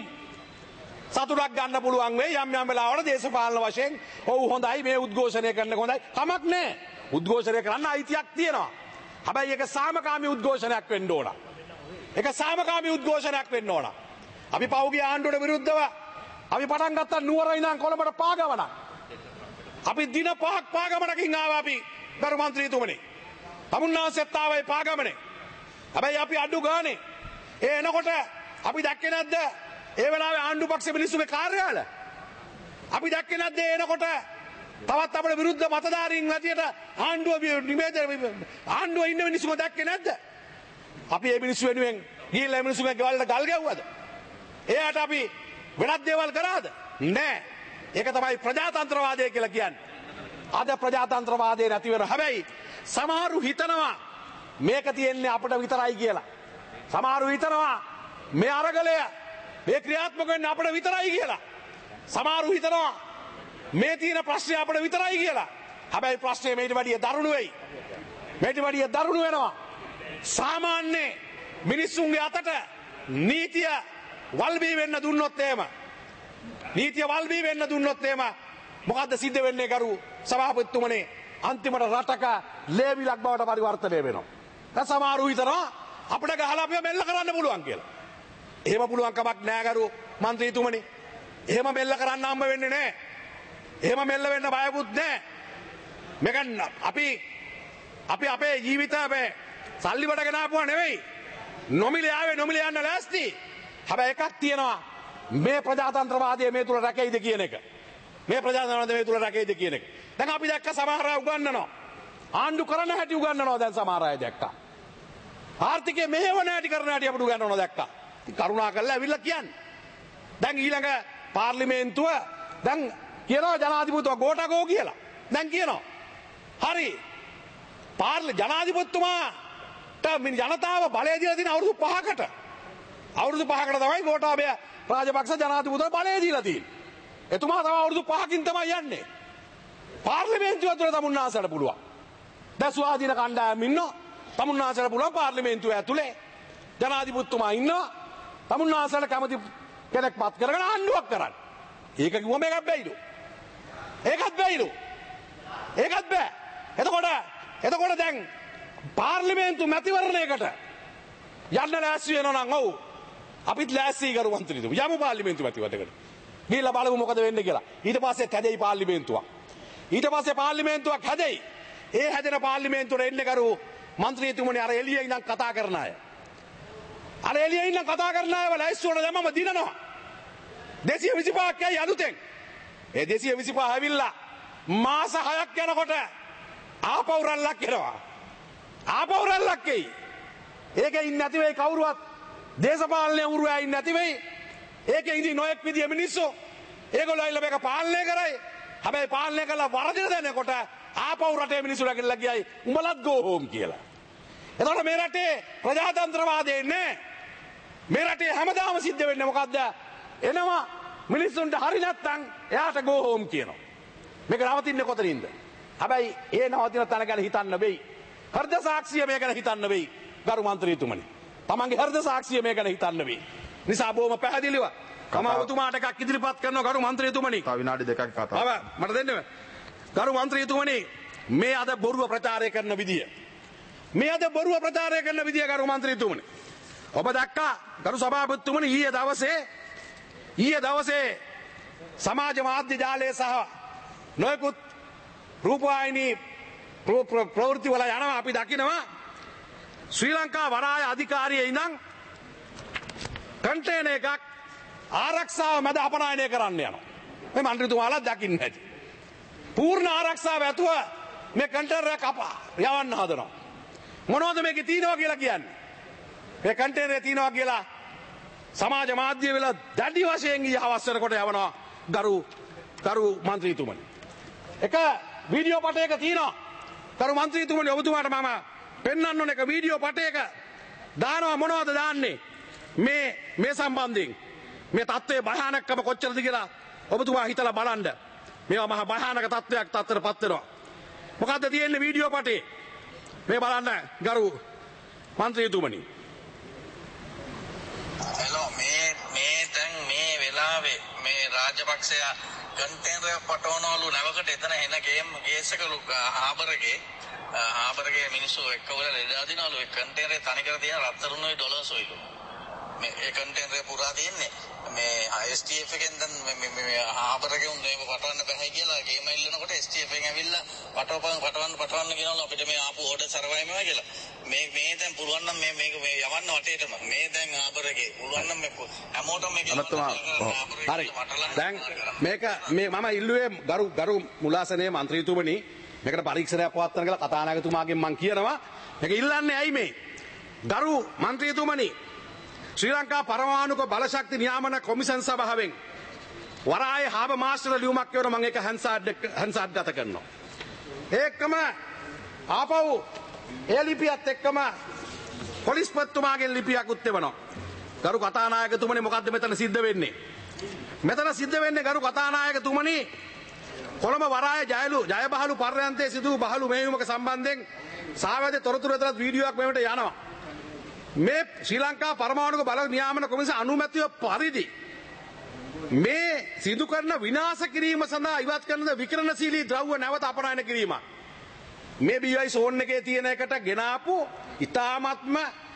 සතුටක් ගන්න පුළුවන් වෙයි යම් යම් වෙලාවකට දේශපාලන වශයෙන් ඔව් හොඳයි මේ උද්ඝෝෂණය කරන්න හොඳයි කමක් නැහැ. උද්ඝෝෂණය කරන්න අයිතියක් තියෙනවා. හැබැයි ඒක සාමකාමී උද්ඝෝෂණයක් වෙන්න ඕන. ඒක සාමකාමී උද්ඝෝෂණයක් වෙන්න ඕන. අපි පෞගේ ආණ්ඩුවට විරුද්ධව අපි පටන් ගත්තා නුවර ඉඳන් කොළඹට පාගමනක්. අපි දින පහක් පාගමනකින් ආවා අපි ගරු මන්ත්‍රීතුමනි. තමුන්නාසෙත් ආවේ පාගමනේ. හැබැයි අපි අඩු ගානේ ඒ එනකොට අපි දැක්කේ නැද්ද ඒ වෙලාවේ ආණ්ඩු පක්ෂ මිනිස්සුගේ කාර්යාල? අපි දැක්කේ නැද්ද ඒ එනකොට තවත් අපේ විරුද්ධ මතධාරීන් ඇතියට ආණ්ඩුව නිවේදනය ආණ්ඩුව ඉන්න මිනිස්සුම දැක්කේ නැද්ද? අපි මේ මිනිස්සු වෙනුවෙන් ගිහිල්ලා මේ මිනිස්සුගේ ගෙවල්ට ගල් ගැව්වද? එයාට අපි වෙනත් දේවල් කරාද? නෑ. ඒක තමයි ප්‍රජාතන්ත්‍රවාදය කියලා කියන්නේ. අද ප්‍රජාතන්ත්‍රවාදය නැති වෙන හැබැයි සමහරු හිතනවා මේක තියෙන්නේ අපිට විතරයි කියලා. සමහරු හිතනවා මේ අරගලය මේ ක්‍රියාත්මක වෙන්නේ අපිට විතරයි කියලා. සමහරු හිතනවා මේ තියෙන ප්‍රශ්නේ අපිට විතරයි කියලා. හැබැයි ප්‍රශ්නේ මේට වැඩිය දරුණු වෙයි. මේට වැඩිය දරුණු වෙනවා. සාමාන්‍ය මිනිස්සුන්ගේ අතට නීතිය වල්බී වෙන්න දුන්නොත් එහෙම නීතිය වල්බී වෙන්න දුන්නොත් එහෙම මොකද්ද සිද්ධ වෙන්නේ කරු සභාපතිතුමනි? අන්තිමට රටක ලේවිලක් බවට පරිවර්තනය වෙනවා. දැන් සමහරු හිතනවා අපිට ගහලා අපිව මෙල්ල කරන්න පුළුවන් කියලා. එහෙම පුළුවන් කමක් නෑ කරු මන්ත්‍රීතුමනි. එහෙම මෙල්ල කරන්න හම්බ වෙන්නේ නෑ. එහෙම මෙල්ල වෙන්න බයකුත් නෑ. මේක අපි අපි අපේ ජීවිත අපේ සල්ලි වලට ගෙන ආපුවා නෙවෙයි. නොමිලේ ආවේ නොමිලේ යන්න ලෑස්ති. හැබැයි එකක් තියෙනවා මේ ප්‍රජාතන්ත්‍රවාදය මේ තුල රැකෙයිද කියන එක. මේ ප්‍රජාතන්ත්‍රවාදය මේ තුල රැකෙයිද කියන එක. දැන් අපි දැක්ක සමහර අය උගන්වනවා. ආණ්ඩු කරන හැටි උගන්වනවා දැන් සමහර අය දැක්කා. ආර්ථිකය මෙහෙවන හැටි කරන හැටි අපිට උගන්වනවා දැක්කා. ඉතින් කරුණා කරලා ඇවිල්ලා කියන්න. දැන් ඊළඟ පාර්ලිමේන්තුව දැන් කියනවා ජනාධිපතිතුමා ගෝඨාගෝ කියලා. දැන් කියනවා. හරි. පාර්ලි ජනාධිපතිතුමාට ජනතාව බලය දීලා තියෙන අවුරුදු පහකට. අවුරුදු පහකට තමයි ගෝඨාභය රාජපක්ෂ ජනාධිපතිතුමා බලය දීලා තියෙන්නේ. එතුමා තව අවුරුදු පහකින් තමයි යන්නේ. පාර්ලිමේන්තුව ඇතුළේ තමුන්නාසට පුළුවන්. දැන් ස්වාධීන කණ්ඩායම් ඉන්නවා. තමුන්නාසට පුළුවන් පාර්ලිමේන්තුව ඇතුලේ ජනාධිපතිතුමා ඉන්නවා. තමුන්නාසට කැමති කෙනෙක් පත් කරගෙන ආණ්ඩුවක් කරන්න. ඒක කිව්වම එකක් බැයිලු. ඒකත් බැයිලු. ඒකත් බෑ. එතකොට එතකොට දැන් පාර්ලිමේන්තු මැතිවරණයකට යන්න ලෑස්ති වෙනවා නම් ඔව් අපිත් ලෑස්ති කරු මන්ත්‍රීතුමනි යමු පාර්ලිමේන්තු මැතිවරණයකට ගිහිල්ලා බලමු මොකද වෙන්නේ කියලා ඊට පස්සේ හැදෙයි පාර්ලිමේන්තුවක් ඊට පස්සේ පාර්ලිමේන්තුවක් හැදෙයි ඒ හැදෙන පාර්ලිමේන්තුවට එන්නේ කරු මන්ත්‍රීතුමනි අර එළියේ ඉඳන් කතා කරන අය අර එළියේ ඉඳන් කතා කරන අයව ලෑස්ති වුණ දැම්මම දිනනවා දෙසිය විසිපහක් යයි අලුතෙන් ඒ දෙසිය විසිපහ ඇවිල්ලා මාස හයක් යනකොට ආපහු රැල්ලක් එනවා ආපහු රැල්ලක් එයි ඒකේ ඉන්නේ නැති වෙයි කවුරුවත් දේශපාලනයේ උරුවැය ඉන්නේ නැති වෙයි ඒකේ ඉඳි නොයෙක් විදිය මිනිස්සු ඒගොල්ලෝ ඇවිල්ලා මේක පාලනය කරයි හැබැයි පාලනය කළා වරදින දෙනකොට ආපහු රටේ මිනිස්සු ළඟට ගියයි උඹලත් ගෝ හෝම් කියලා එතකොට මේ රටේ ප්‍රජාතන්ත්‍රවාදය ඉන්නේ මේ රටේ හැමදාම සිද්ධ වෙන්නේ මොකද්ද එනවා මිනිස්සුන්ට හරි නැත්තම් එයාට ගෝ හෝම් කියනවා මේක නවතින්නේ කොතනින්ද හැබැයි ඒ නවතින තැන ගැන හිතන්න වෙයි හෘද සාක්ෂිය මේ ගැන හිතන්න වෙයි ගරු මන්ත්‍රීතුමනි තමන්ගේ හෘද සාක්ෂිය මේ ගැන හිතන්න වෙයි නිසා බොහොම පැහැදිලිව තම ඔබතුමාට එකක් ඉදිරිපත් කරනවා ගරු මන්ත්‍රීතුමනි තව විනාඩි දෙකක් කතා බබා මට දෙන්න ගරු මන්ත්‍රීතුමනි මේ අද බොරුව ප්‍රචාරය කරන විදිය මේ අද බොරුව ප්‍රචාරය කරන විදිය ගරු මන්ත්‍රීතුමනි ඔබ දැක්කා ගරු සභාපතිතුමනි ඊයේ දවසේ ඊයේ දවසේ සමාජ මාධ්‍ය ජාලය සහ නොයෙකුත් රූපවාහිනී ප්‍රවෘත්ති වල යනවා අපි දකිනවා ශ්‍රී ලංකා වරාය අධිකාරියේ ඉඳන් කන්ටේනර් එකක් ආරක්ෂාව මැද අපනයනය කරන්න යනවා මේ මන්ත්‍රීතුමාලා දකින්න ඇති පූර්ණ ආරක්ෂාව ඇතුව මේ කන්ටේනර් එක අපා යවන්න හදනවා මොනවද මේකේ තියෙනවා කියලා කියන්නේ මේ කන්ටේනරේ තියෙනවා කියලා සමාජ මාධ්‍ය වල දැඩි වශයෙන් ඊ අවසර කොට යවනවා ගරු ගරු මන්ත්‍රීතුමනි එක වීඩියෝ පටයක තියෙනවා ගරු මන්ත්‍රීතුමනි ඔබතුමාට මම පෙන්වන්න ඕන එක වීඩියෝ පටයක දානවා මොනවද දාන්නේ මේ මේ සම්බන්ධයෙන් මේ තත්ත්වයේ භයානකම කොච්චරද කියලා ඔබතුමා හිතලා බලන්න මේවා මහා භයානක තත්ත්වයක් තත්ත්වයටපත් වෙනවා මොකද්ද තියෙන්නේ වීඩියෝ පටේ මේ බලන්න ගරු මන්ත්‍රීතුමනි හෙලෝ මේ මේ දැන් මේ වෙලාවේ මේ රාජපක්ෂයා කන්ටේනර් පටවනවලු නැවකට එතන එන ගේම් ගේස් එකලු හාබරගේ හාබරගේ මිනිස්සු එක්කවල ලෙඩා දිනවලු ඒ කන්ටේනරේ තනි කර තියෙන රත්තරන්ුයි ඩොලර්ස් ඔයිලු මේ ඒ කන්ටේනරේ පුරා තියෙන්නේ මේ S T F එකෙන් දැන් මේ මේ හාබරගේ උන් මේක පටවන්න බෑ කියලා ගේම ඉල්ලනකොට S T F එකෙන් ඇවිල්ලා පටවපන් පටවන්න පටවන්න කියනවලු අපිට මේ ආපු ඕඩර් සර්වයි මේවා කියලා මේ මේ දැන් පුළුවන් නම් මේ මේක මේ යවන්න වටේටම මේ දැන් හාබරගේ පුළුවන් නම් මේ හැමෝටම මේක හරි දැන් මේක මේ මම ඉල්ලුවේ ගරු ගරු මුලාසනේ මන්ත්‍රීතුමනි මේකට පරීක්ෂණයක් පවත්වන්න කියලා කතානායකතුමාගෙන් මම කියනවා මේක ඉල්ලන්නේ ඇයි මේ ගරු මන්ත්‍රීතුමනි ශ්‍රී ලංකා පරමාණුක බලශක්ති නියාමන කොමිෂන් සභාවෙන් වරායේ හාබ මාස්ටර් ලියුමක් කියවන මම ඒක හන්සාඩ් හන්සාඩ් ගත කරනවා ඒකම ආපහු ඒ ලිපියත් එක්කම පොලිස්පතිතුමාගෙන් ලිපියකුත් එවනවා ගරු කතානායකතුමනි මොකද්ද මෙතන සිද්ධ වෙන්නේ මෙතන සිද්ධ වෙන්නේ ගරු කතානායකතුමනි කොළඹ වරායේ ජයලු ජයබහලු පර්යන්තයේ සිදු වූ බහලු මෙහෙයුමක සම්බන්ධයෙන් සාවැදේ තොරතුරු ඇතුළත් වීඩියෝවක් මෙවට යනවා මේ ශ්‍රී ලංකා පරමාණුක බල නියාමන කොමිසම අනුමැතිය පරිදි මේ සිදු කරන විනාශ කිරීම සඳහා ඉවත් කරන විකිරණශීලී ද්‍රව්‍ය නැවත අපනයන කිරීම මේ B I zone එකේ තියෙන එකට ගෙනාපු ඉතාමත්ම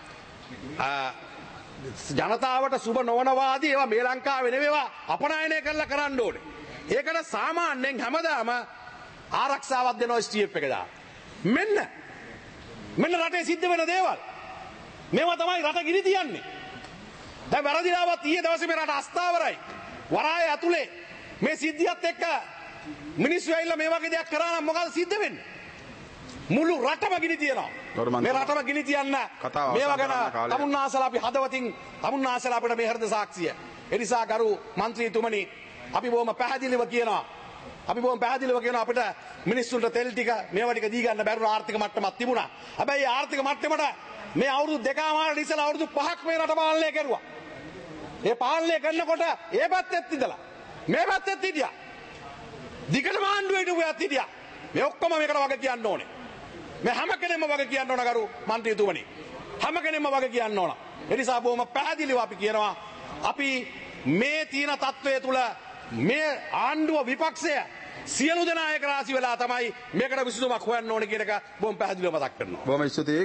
ජනතාවට සුබ නොවනවාදී ඒවා මේ ලංකාවේ නෙවෙයිවා අපනයනය කරලා කරන්න ඕනේ ඒකට සාමාන්‍යයෙන් හැමදාම ආරක්ෂාවක් දෙනවා S T F එක දා මෙන්න මෙන්න රටේ සිද්ධ වෙන දේවල් මේවා තමයි රට ගිනි තියන්නේ දැන් වැරදිලාවත් ඊයේ දවසේ මේ රට අස්ථාවරයි වරාය ඇතුලේ මේ සිද්ධියත් එක්ක මිනිස්සු ඇවිල්ලා මේ වගේ දෙයක් කරා නම් මොකද සිද්ධ වෙන්නේ මුළු රටම ගිනි තියනවා මේ රටම ගිනි තියන්න මේවා ගැන තමුන්නාසලා අපි හදවතින් තමුන්නාසලා අපිට මේ හෘද සාක්ෂිය ඒ නිසා ගරු මන්ත්‍රීතුමනි අපි බොහොම පැහැදිලිව කියනවා අපි බොහොම පැහැදිලිව කියනවා අපිට මිනිස්සුන්ට තෙල් ටික මේවා ටික දී ගන්න බැරුණු ආර්ථික මට්ටමක් තිබුණා හැබැයි ආර්ථික මට්ටමට මේ අවුරුදු දෙකමාරට ඉස්සලා අවුරුදු පහක් මේ රට පාලනය කරුවා. ඒ පාලනය කරනකොට ඒ පැත්තෙත් ඉඳලා මේ පැත්තෙත් හිටියා. දිගටම ආණ්ඩුවේ හිටුවත් හිටියා. මේ ඔක්කොම මේකට වගේ කියන්න ඕනේ. මේ හැම කෙනෙක්ම වගේ කියන්න ඕන කරු මන්ත්‍රීතුමනි. හැම කෙනෙක්ම වගේ කියන්න ඕන. ඒ නිසා බොහොම පැහැදිලිව අපි කියනවා අපි මේ තියෙන තත්වයේ තුල මේ ආණ්ඩුව විපක්ෂය සියලු දෙනා එක රාශි වෙලා තමයි මේකට විසඳුමක් හොයන්න ඕනේ කියන එක බොම් පැහැදිලිව මතක් කරනවා. බොහොම ස්තුතියි.